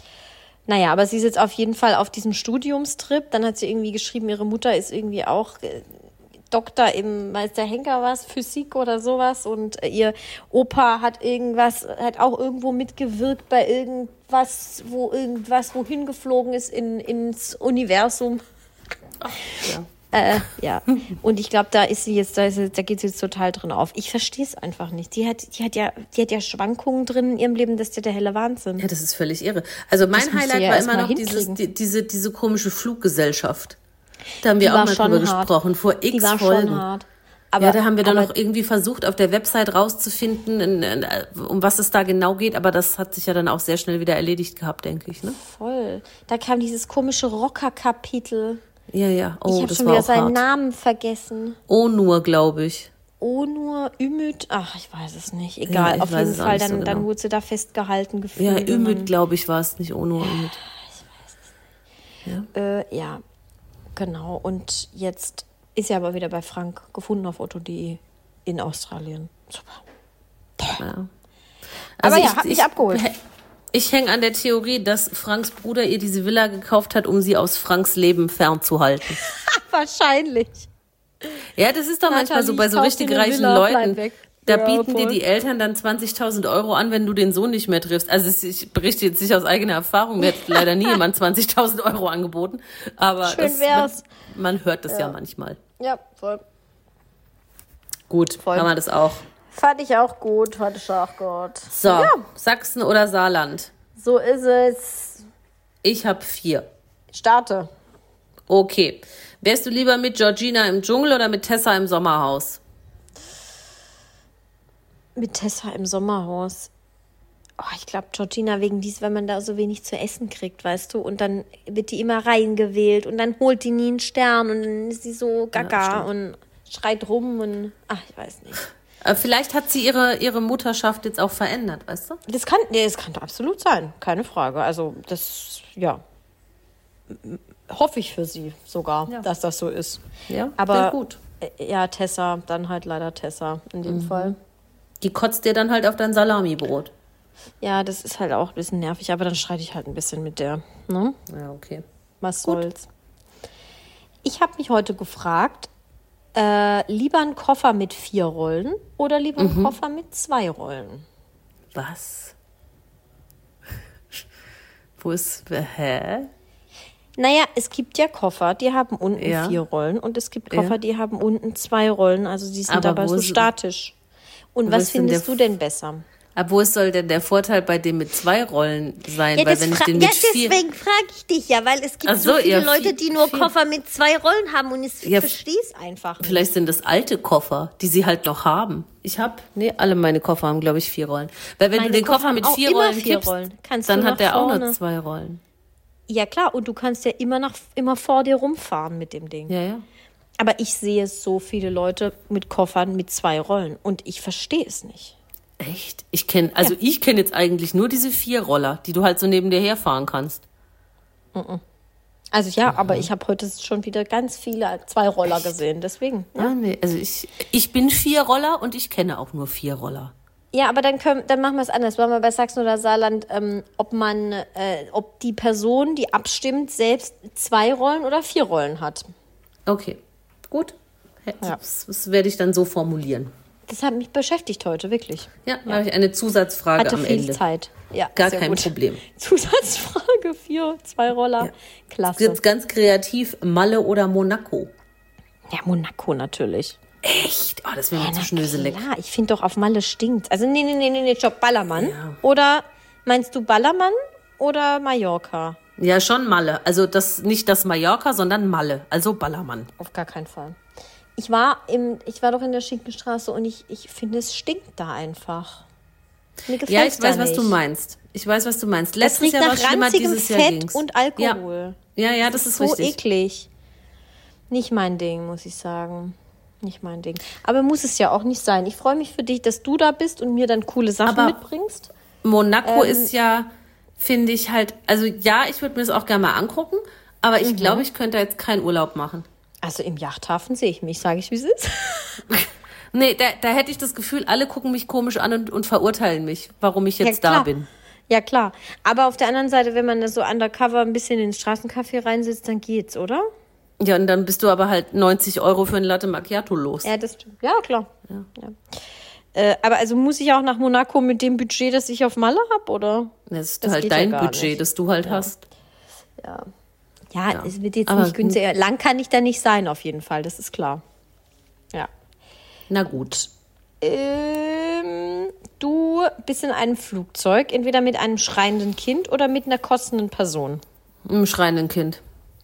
Naja, aber sie ist jetzt auf jeden Fall auf diesem Studiumstrip. Dann hat sie irgendwie geschrieben, ihre Mutter ist irgendwie auch äh, Doktor im, weiß der Henker was, Physik oder sowas. Und äh, ihr Opa hat irgendwas, hat auch irgendwo mitgewirkt bei irgendwas, wo irgendwas wohin geflogen ist in, ins Universum. Ja. Äh, ja, und ich glaube, da ist sie jetzt, da, ist sie, da geht sie jetzt total drin auf. Ich verstehe es einfach nicht. Die hat, die hat ja, die hat ja Schwankungen drin in ihrem Leben, das ist ja der helle Wahnsinn. Ja, das ist völlig irre. Also mein Das musst du Highlight ja war erst immer mal noch dieses, hinkriegen. die, diese, diese komische Fluggesellschaft. Da haben wir Die auch war mal schon drüber hart. gesprochen, vor Die x war Folgen. schon hart. Aber, Ja, da haben wir dann aber noch irgendwie versucht, auf der Website rauszufinden, in- in- um was es da genau geht, aber das hat sich ja dann auch sehr schnell wieder erledigt gehabt, denke ich, ne? voll. Da kam dieses komische Rocker-Kapitel. Ja, ja. Oh, ich habe das schon war wieder auch seinen hart. Namen vergessen. Onur, glaube ich. Onur, Ümit, ach, ich weiß es nicht. Ja, Egal, ich auf weiß jeden es auch Fall. nicht so Dann, dann genau. wurde sie da festgehalten gefühlt. Ja, und Ümit, glaube ich, war es, nicht Onur, Ümit. dann, äh, ja, genau. Und jetzt ist sie aber wieder bei Frank gefunden auf otto punkt de in Australien. Super. Ja. Aber ja, hat mich abgeholt. Ich hänge an der Theorie, dass Franks Bruder ihr diese Villa gekauft hat, um sie aus Franks Leben fernzuhalten. Wahrscheinlich. Ja, das ist doch manchmal so bei so kauf richtig dir eine reichen Villa, bleib Leuten. weg. Da Ja, bieten dir voll. die Eltern dann zwanzigtausend Euro an, wenn du den Sohn nicht mehr triffst. Also es- ich berichte jetzt nicht aus eigener Erfahrung. Mir hat leider nie jemand zwanzigtausend Euro angeboten. Aber Schön es- wär's. Man, man hört das ja, manchmal. Ja, voll. Gut, Voll. haben wir das auch. Fand ich auch gut, fand ich auch gut. So, Sachsen oder Saarland? So ist es. Ich habe vier. Starte. Okay. Wärst du lieber mit Georgina im Dschungel oder mit Tessa im Sommerhaus? Mit Tessa im Sommerhaus. Oh, Oh, ich glaube, Georgina, wegen dies, weil man da so wenig zu essen kriegt, weißt du, und dann wird die immer reingewählt und dann holt die nie einen Stern und dann ist sie so gaga Ja, und schreit rum und ach, ich weiß nicht. Äh, Vielleicht hat sie ihre, ihre Mutterschaft jetzt auch verändert, weißt du? Das kann, nee, das kann absolut sein, keine Frage. Also das, ja, hoffe ich für sie sogar, Ja. dass das so ist. Ja, Aber wär gut. äh, ja, Tessa, dann halt leider Tessa in dem Fall. Die kotzt dir dann halt auf dein Salamibrot. Ja, das ist halt auch ein bisschen nervig, aber dann streite ich halt ein bisschen mit der. Ne? Ja, okay. Was soll's. Ich habe mich heute gefragt, äh, lieber ein Koffer mit vier Rollen oder lieber ein Koffer mit zwei Rollen? Was? Wo ist, hä? Naja, es gibt ja Koffer, die haben unten Ja. vier Rollen und es gibt Koffer, Ja. die haben unten zwei Rollen, also die sind Aber dabei wo so ist- statisch. Und wo was ist denn findest der du denn besser? Aber wo soll denn der Vorteil bei dem mit zwei Rollen sein? Ja, Weil das wenn ich fra- den ja mit vier... deswegen frage ich dich ja, weil es gibt Ach so, so, viele ja, Leute, vier- die nur vier. Koffer mit zwei Rollen haben und ich Ja, verstehe es einfach nicht. Vielleicht sind das alte Koffer, die sie halt noch haben. Ich hab, nee, alle meine Koffer haben, glaube ich, vier Rollen. Weil wenn Meine du den Koffer Koffer haben mit auch vier immer Rollen vier kippst, Rollen. Kannst dann du hat nach der auch vorne. nur zwei Rollen. Ja klar, und du kannst ja immer, nach, immer vor dir rumfahren mit dem Ding. Ja, ja. Aber ich sehe so viele Leute mit Koffern mit zwei Rollen und ich verstehe es nicht. Echt? Ich kenne, also ich kenne jetzt eigentlich nur diese vier Roller, die du halt so neben dir herfahren kannst. Also ja, aber ich habe heute schon wieder ganz viele Zwei-Roller gesehen, deswegen. Ja, nee, also ich, ich bin vier Roller und ich kenne auch nur vier Roller. Ja, aber dann, können, dann machen wir es anders. Wollen wir bei Sachsen oder Saarland, ähm, ob man, äh, ob die Person, die abstimmt, selbst zwei Rollen oder vier Rollen hat. Okay, gut. Ja. Das, das werde ich dann so formulieren. Das hat mich beschäftigt heute, wirklich. Ja, mache ich eine Zusatzfrage Hatte am viel Ende. Zeit. Ja, Gar sehr kein gut. Problem. Zusatzfrage, vier, zwei Roller. Ja. Klasse. Jetzt ganz kreativ, Malle oder Monaco? Ja, Monaco natürlich. Echt? Oh, das wäre mir zu schnöselig. Klar, ich finde doch, auf Malle stinkt. Also nee, nee, nee, nee, nee, stopp, Ballermann. Ja. Oder meinst du Ballermann oder Mallorca? Ja, schon Malle. Also das nicht das Mallorca, sondern Malle. Also Ballermann. Auf gar keinen Fall. Ich war im, ich war doch in der Schinkenstraße und ich, ich finde, es stinkt da einfach. Mir gefällt's Ja, ich weiß, da was nicht. du meinst. Ich weiß, was du meinst. Das Letztes riecht Jahr war nach es schlimmer, ranzigem dieses Jahr Fett ging's. und Alkohol. Ja, ja, ja das ist so richtig. eklig. Nicht mein Ding, muss ich sagen. Nicht mein Ding. Aber muss es ja auch nicht sein. Ich freue mich für dich, dass du da bist und mir dann coole Sachen Aber- mitbringst. Monaco Ähm, ist ja, finde ich halt, also ja, ich würde mir das auch gerne mal angucken, aber Mhm. ich glaube, ich könnte jetzt keinen Urlaub machen. Also im Yachthafen sehe ich mich, sage ich, wie es ist. Nee, da, da hätte ich das Gefühl, alle gucken mich komisch an und, und verurteilen mich, warum ich jetzt Ja, da klar. bin. Ja, klar. Aber auf der anderen Seite, wenn man da so undercover ein bisschen in den Straßencafé reinsitzt, dann geht's, oder? Ja, und dann bist du aber halt neunzig Euro für ein Latte Macchiato los. Ja, das stimmt. Ja, klar. Ja. Äh, aber also muss ich auch nach Monaco mit dem Budget, das ich auf Malle habe, oder? Das ist das halt geht ja dein gar Budget, nicht. das du halt hast. Ja. Ja, es wird jetzt Aber nicht günstiger. Lang kann ich da nicht sein, auf jeden Fall, das ist klar. Ja. Na gut. Ähm, du bist in einem Flugzeug, entweder mit einem schreienden Kind oder mit einer kostenden Person. Ein schreienden Kind.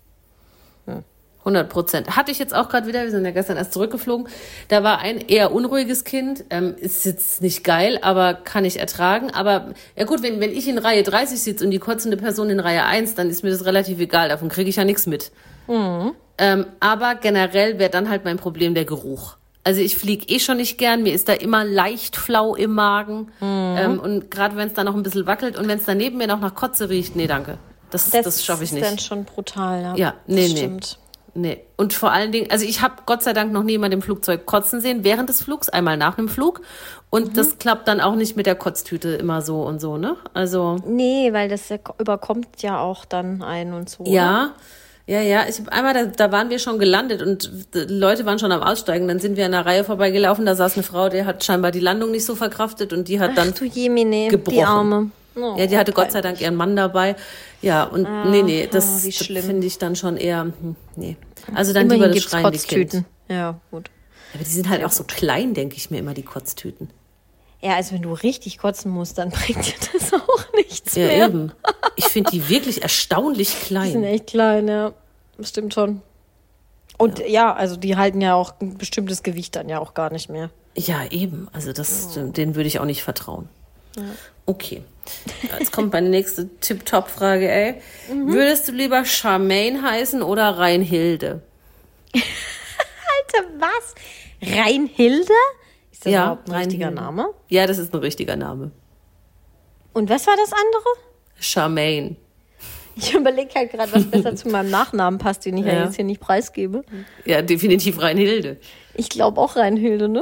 hundert Prozent. Hatte ich jetzt auch gerade wieder, wir sind ja gestern erst zurückgeflogen, da war ein eher unruhiges Kind, ähm, ist jetzt nicht geil, aber kann ich ertragen, aber ja gut, wenn, wenn ich in Reihe dreißig sitze und die kotzende Person in Reihe eins, dann ist mir das relativ egal, davon kriege ich ja nichts mit. Mhm. Ähm, aber generell wäre dann halt mein Problem der Geruch. Also ich fliege eh schon nicht gern, mir ist da immer leicht flau im Magen ähm, und gerade wenn es dann noch ein bisschen wackelt und wenn es dann neben mir noch nach Kotze riecht, nee, danke. Das, das, das schaffe ich nicht. Das ist dann schon brutal, ja. Ja, nee, das nee. stimmt. Nee. Und vor allen Dingen, also ich habe Gott sei Dank noch niemand im Flugzeug kotzen sehen, während des Flugs, einmal nach einem Flug. Und das klappt dann auch nicht mit der Kotztüte immer so und so, ne? Also. Nee, weil das ja überkommt ja auch dann ein und so. Ja, ja, ja. Ich hab einmal, da, da waren wir schon gelandet und die Leute waren schon am Aussteigen. Dann sind wir an der Reihe vorbeigelaufen, da saß eine Frau, die hat scheinbar die Landung nicht so verkraftet und die hat dann Ach du Jemine, gebrochen. die Arme. Oh, Ja, die hatte Gott sei Dank ihren Mann dabei. Ja, und nee, nee, das, wie das schlimm. finde ich dann schon eher, hm, nee. Also dann Immerhin lieber das gibt's schreiende Kind. Kotztüten. Ja, gut. Aber die sind halt auch so klein, denke ich mir immer, die Kotztüten. Ja, also wenn du richtig kotzen musst, dann bringt dir das auch nichts Ja, mehr. eben. Ich finde die wirklich erstaunlich Die sind klein. echt klein, ja. Das stimmt schon. Und ja. ja, also die halten ja auch ein bestimmtes Gewicht dann ja auch gar nicht mehr. Ja, eben. Also das, denen würde ich auch nicht vertrauen. Okay. Jetzt kommt meine nächste Tip-Top-Frage, ey. Mhm. Würdest du lieber Charmaine heißen oder Reinhilde? Alter, was? Reinhilde? Ist das ja, überhaupt ein richtiger Reinhilde. Name? Ja, das ist ein richtiger Name. Und was war das andere? Charmaine. Ich überlege halt gerade, was besser zu meinem Nachnamen passt, den ich ja, ja jetzt hier nicht preisgebe. Ja, definitiv Reinhilde. Ich glaube auch Reinhilde, ne?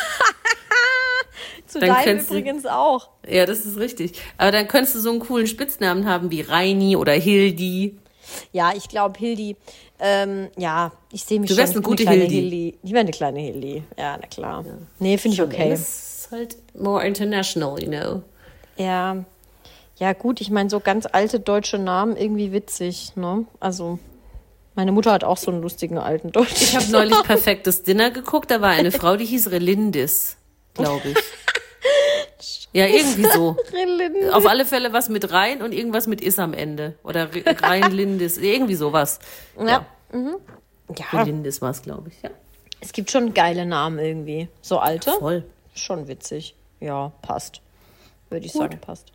Zu deinem übrigens auch. Ja, das ist richtig. Aber dann könntest du so einen coolen Spitznamen haben wie Reini oder Hildi. Ja, ich glaube Hildi. Ähm, ja, ich sehe mich du schon. Du wärst eine gute eine Hildi. Hildi. Ich wäre eine kleine Hildi. Ja, na klar. Ja. Nee, finde ich okay. Das ist halt more international, you know. Ja, ja gut, ich meine, so ganz alte deutsche Namen irgendwie witzig, ne? Also, meine Mutter hat auch so einen lustigen alten deutschen Ich habe neulich Perfektes Dinner geguckt, da war eine Frau, die hieß Relindis, glaube ich. Ja, irgendwie so. Relindis. Auf alle Fälle was mit rein und irgendwas mit is am Ende. Oder Reinlindis, irgendwie sowas. Ja. Ja, mhm. ja. Relindis war es, glaube ich, ja. Es gibt schon geile Namen irgendwie. So alte. Voll. Schon witzig. Ja, passt. Würde ich Gut. sagen, passt.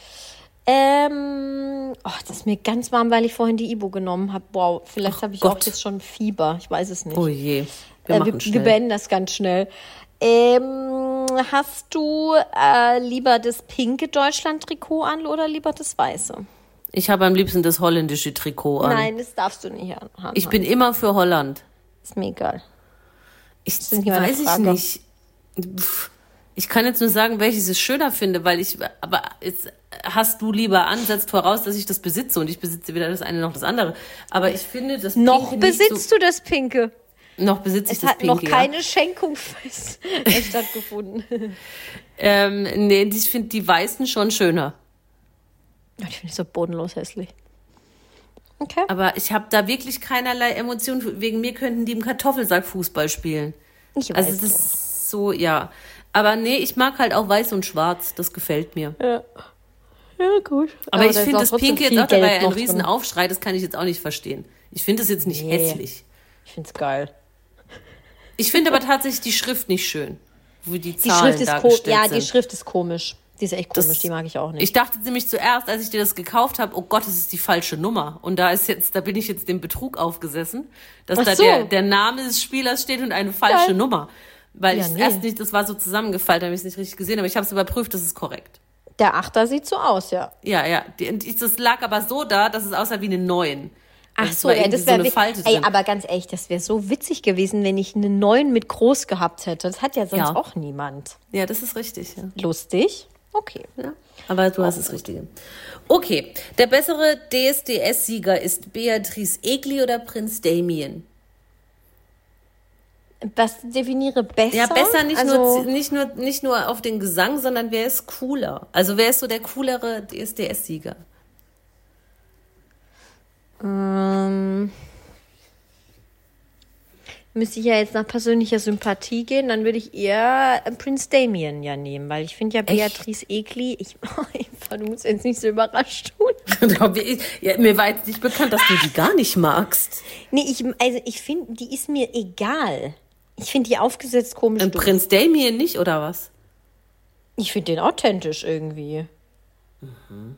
Ähm, oh, das ist mir ganz warm, weil ich vorhin die Ibo genommen habe. Wow, vielleicht habe ich Gott. auch jetzt schon Fieber. Ich weiß es nicht. Oh je. Wir, äh, machen wir, schnell. wir beenden das ganz schnell. Ähm, hast du äh, lieber das pinke Deutschland-Trikot an oder lieber das weiße? Ich habe am liebsten das holländische Trikot an. Nein, das darfst du nicht haben. Ich bin immer für Holland. Ist mir egal. Ich Das ist nicht meine weiß ich Frage. nicht. Pff. Ich kann jetzt nur sagen, welches ich schöner finde, weil ich, aber jetzt hast du lieber an, setzt voraus, dass ich das besitze und ich besitze weder das eine noch das andere. Aber ich finde, das Noch Pinke nicht besitzt so, du das Pinke? Noch besitze ich Es das hat Pinke, noch keine ja. Schenkung stattgefunden. Ähm, nee, ich finde die Weißen schon schöner. Ich finde es so bodenlos hässlich. Okay. Aber ich habe da wirklich keinerlei Emotionen. Wegen mir könnten die im Kartoffelsack Fußball spielen. Ich weiß Also das nicht. ist so, ja. Aber nee, ich mag halt auch weiß und schwarz. Das gefällt mir. Ja. Ja, gut. Aber, ich da ist finde auch das trotzdem Pinke jetzt viel auch, da war Geld ja ein noch riesen drin. Aufschrei, das kann ich jetzt auch nicht verstehen. Ich finde das jetzt nicht Nee. hässlich. Ich finde es geil. Ich finde aber tatsächlich die Schrift nicht schön, wo die Die Zahlen Schrift ist ko- dargestellt ja, sind. die Schrift ist komisch. Die ist echt komisch, Das- die mag ich auch nicht. Ich dachte nämlich zuerst, als ich dir das gekauft habe, oh Gott, das ist die falsche Nummer. Und da ist jetzt, da bin ich jetzt dem Betrug aufgesessen, dass Ach da so. der, der Name des Spielers steht und eine falsche Geil. Nummer. Weil Ja, ich nee. erst nicht, das war so zusammengefallen, da habe ich es nicht richtig gesehen, aber ich habe es überprüft, das ist korrekt. Der Achter sieht so aus, ja. Ja, ja. Die, und ich- das lag aber so da, dass es aussah wie eine neun. Ach Also es so, war ja, irgendwie das so eine wäre Falte Ey, drin. aber ganz ehrlich, das wäre so witzig gewesen, wenn ich eine neun mit groß gehabt hätte. Das hat ja sonst Ja. auch niemand. Ja, das ist richtig, ja. Lustig. Okay. Ja, aber du hast das Richtige. Okay, der bessere D S D S-Sieger ist Beatrice Egli oder Prinz Damien? Was definiere besser? Ja, besser nicht, also, nur, nicht, nur, nicht nur auf den Gesang, sondern wer ist cooler? Also wer ist so der coolere D S D S-Sieger? Ähm, müsste ich ja jetzt nach persönlicher Sympathie gehen, dann würde ich eher äh, Prinz Damien ja nehmen, weil ich finde ja Beatrice Egli, ich, du musst jetzt nicht so überrascht tun. Ja, mir war jetzt nicht bekannt, dass du die gar nicht magst. Nee, ich, also ich finde, die ist mir egal. Ich finde die aufgesetzt komisch. Und doof. Prinz Damien nicht, oder was? Ich finde den authentisch irgendwie. Mhm.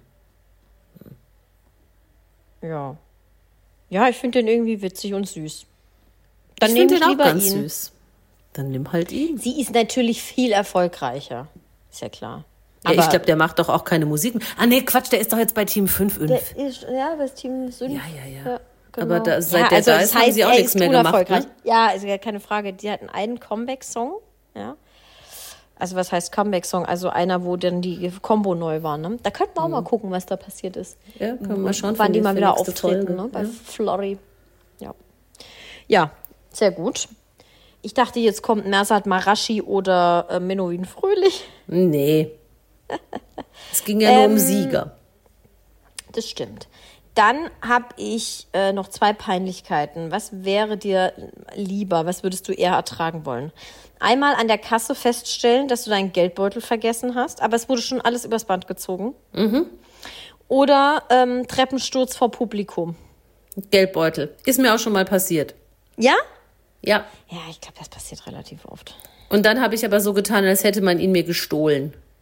Ja. Ja, ich finde den irgendwie witzig und süß. Dann ich nehme finde ich den auch lieber ganz ihn. süß. Dann nimm halt ihn. Sie ist natürlich viel erfolgreicher. Ist ja klar. Ja, ich glaube, der macht doch auch keine Musik. Ah, nee, Quatsch, der ist doch jetzt bei Team fünf. Der ist, ja, das Team Sünd. Ja, ja, ja. Ja, genau. Aber da, seit ja, der also da das ist, haben heißt, sie auch er nichts ist mehr gemacht. unerfolgreich. Ne? Ja, ist ja keine Frage. Die hatten einen Comeback-Song. Ja. Also was heißt Comeback-Song? Also einer, wo dann die Combo neu war. Ne? Da könnten wir auch mal gucken, was da passiert ist. Ja, können wir mal schauen. Wann die für mal die wieder nächste auftreten, Folge. ne? Bei Ja. Florry. Ja. Ja, sehr gut. Ich dachte, jetzt kommt Mersat Marashi oder äh, Menowin Fröhlich. Nee. Es ging ja nur Ähm, um Sieger. Das stimmt. Dann habe ich äh, noch zwei Peinlichkeiten. Was wäre dir lieber? Was würdest du eher ertragen wollen? Einmal an der Kasse feststellen, dass du deinen Geldbeutel vergessen hast, aber es wurde schon alles übers Band gezogen. Mhm. Oder ähm, Treppensturz vor Publikum. Geldbeutel. Ist mir auch schon mal passiert. Ja? Ja. Ja, ich glaube, das passiert relativ oft. Und dann habe ich aber so getan, als hätte man ihn mir gestohlen.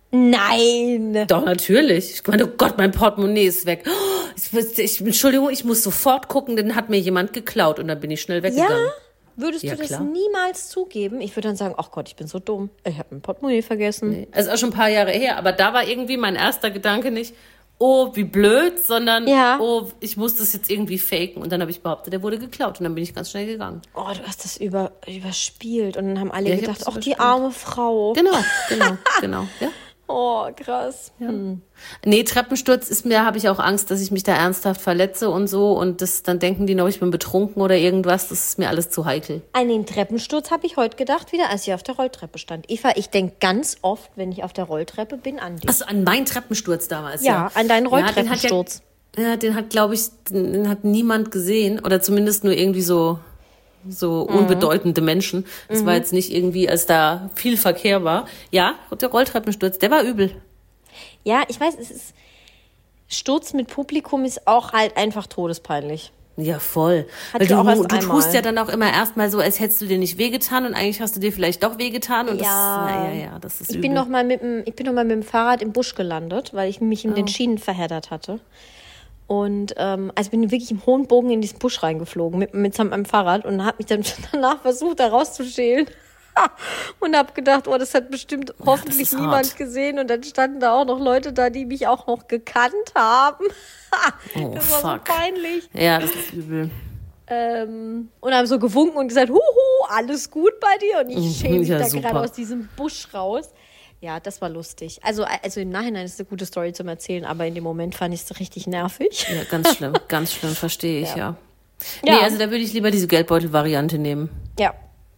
Nein. Doch, natürlich. Ich meine, oh Gott, mein Portemonnaie ist weg. Oh, ich, ich, Entschuldigung, ich muss sofort gucken, den hat mir jemand geklaut und dann bin ich schnell weggegangen. Ja? Würdest Ja, du das klar. niemals zugeben? Ich würde dann sagen, ach Gott, ich bin so dumm. Ich habe mein Portemonnaie vergessen. Nee. Also auch schon ein paar Jahre her, aber da war irgendwie mein erster Gedanke nicht, oh, wie blöd, sondern, Ja. oh, ich muss das jetzt irgendwie faken. Und dann habe ich behauptet, der wurde geklaut und dann bin ich ganz schnell gegangen. Oh, du hast das über, überspielt. Und dann haben alle Ja, ich gedacht, hab's ach, die überspielt. arme Frau. Genau, genau, genau. Ja. Oh, krass. Ja. Nee, Treppensturz ist mir, habe ich auch Angst, dass ich mich da ernsthaft verletze und so. Und das, dann denken die noch, ich bin betrunken oder irgendwas. Das ist mir alles zu heikel. An den Treppensturz habe ich heute gedacht, wieder als ich auf der Rolltreppe stand. Eva, ich denke ganz oft, wenn ich auf der Rolltreppe bin, an dich. Achso, an meinen Treppensturz damals. Ja, Ja, an deinen Ja, den hat Rolltreppensturz. Ja, ja, den hat, glaube ich, den hat niemand gesehen. Oder zumindest nur irgendwie so, so unbedeutende Menschen. Es war jetzt nicht irgendwie, als da viel Verkehr war. Ja, der Rolltreppensturz, der war übel. Ja, ich weiß, es ist Sturz mit Publikum ist auch halt einfach todespeinlich. Ja, voll. Hat Weil die du, auch erst du tust einmal. ja dann auch immer erstmal so, als hättest du dir nicht wehgetan und eigentlich hast du dir vielleicht doch wehgetan. Und Ja. das, na, ja, ja, das ist Ich übel. bin noch mal mit dem, ich bin noch mal mit dem Fahrrad im Busch gelandet, weil ich mich in den Schienen verheddert hatte. Und ähm, also bin wirklich im hohen Bogen in diesen Busch reingeflogen mit, mit meinem Fahrrad und habe mich dann danach versucht, da rauszuschälen. Und habe gedacht, oh, das hat bestimmt hoffentlich ist niemand hart. gesehen. Und dann standen da auch noch Leute da, die mich auch noch gekannt haben. Oh, Das war fuck. so peinlich. Ja, das ist übel. Ähm, und haben so gewunken und gesagt, huhu, alles gut bei dir? Und ich schäme mich Ja, da super. gerade aus diesem Busch raus. Ja, das war lustig. Also, also im Nachhinein ist es eine gute Story zum Erzählen, aber in dem Moment fand ich es richtig nervig. Ja, ganz schlimm, ganz schlimm, verstehe ich, ja. Ja. Nee, also da würde ich lieber diese Geldbeutel-Variante nehmen. Ja,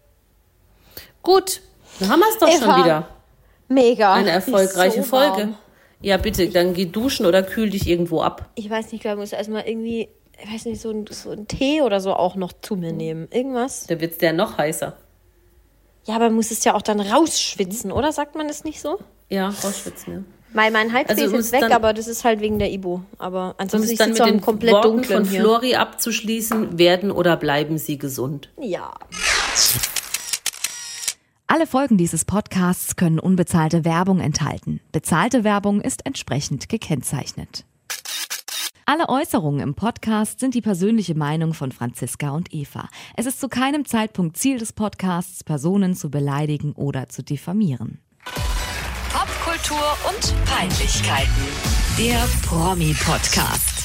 Gut, dann haben wir es doch Eva, schon wieder. mega. Eine erfolgreiche Ist so warm. Folge. Ja, bitte, dann geh duschen oder kühl dich irgendwo ab. Ich weiß nicht, ich glaube, ich muss erstmal irgendwie, ich weiß nicht, so ein, so ein Tee oder so auch noch zu mir nehmen. Irgendwas. Da wird's der noch heißer. Ja, aber man muss es ja auch dann rausschwitzen, oder? Sagt man das nicht so? Ja, rausschwitzen, ja. Mein, mein Halsweh Also, ist um jetzt es weg, dann- aber das ist halt wegen der Ibu. Aber Um ansonsten es ich dann sitze mit auch im den komplett Worten dunklen von hier. Flori abzuschließen, werden oder bleiben Sie gesund. Ja. Alle Folgen dieses Podcasts können unbezahlte Werbung enthalten. Bezahlte Werbung ist entsprechend gekennzeichnet. Alle Äußerungen im Podcast sind die persönliche Meinung von Franziska und Eva. Es ist zu keinem Zeitpunkt Ziel des Podcasts, Personen zu beleidigen oder zu diffamieren. Popkultur und Peinlichkeiten. Der Promi-Podcast.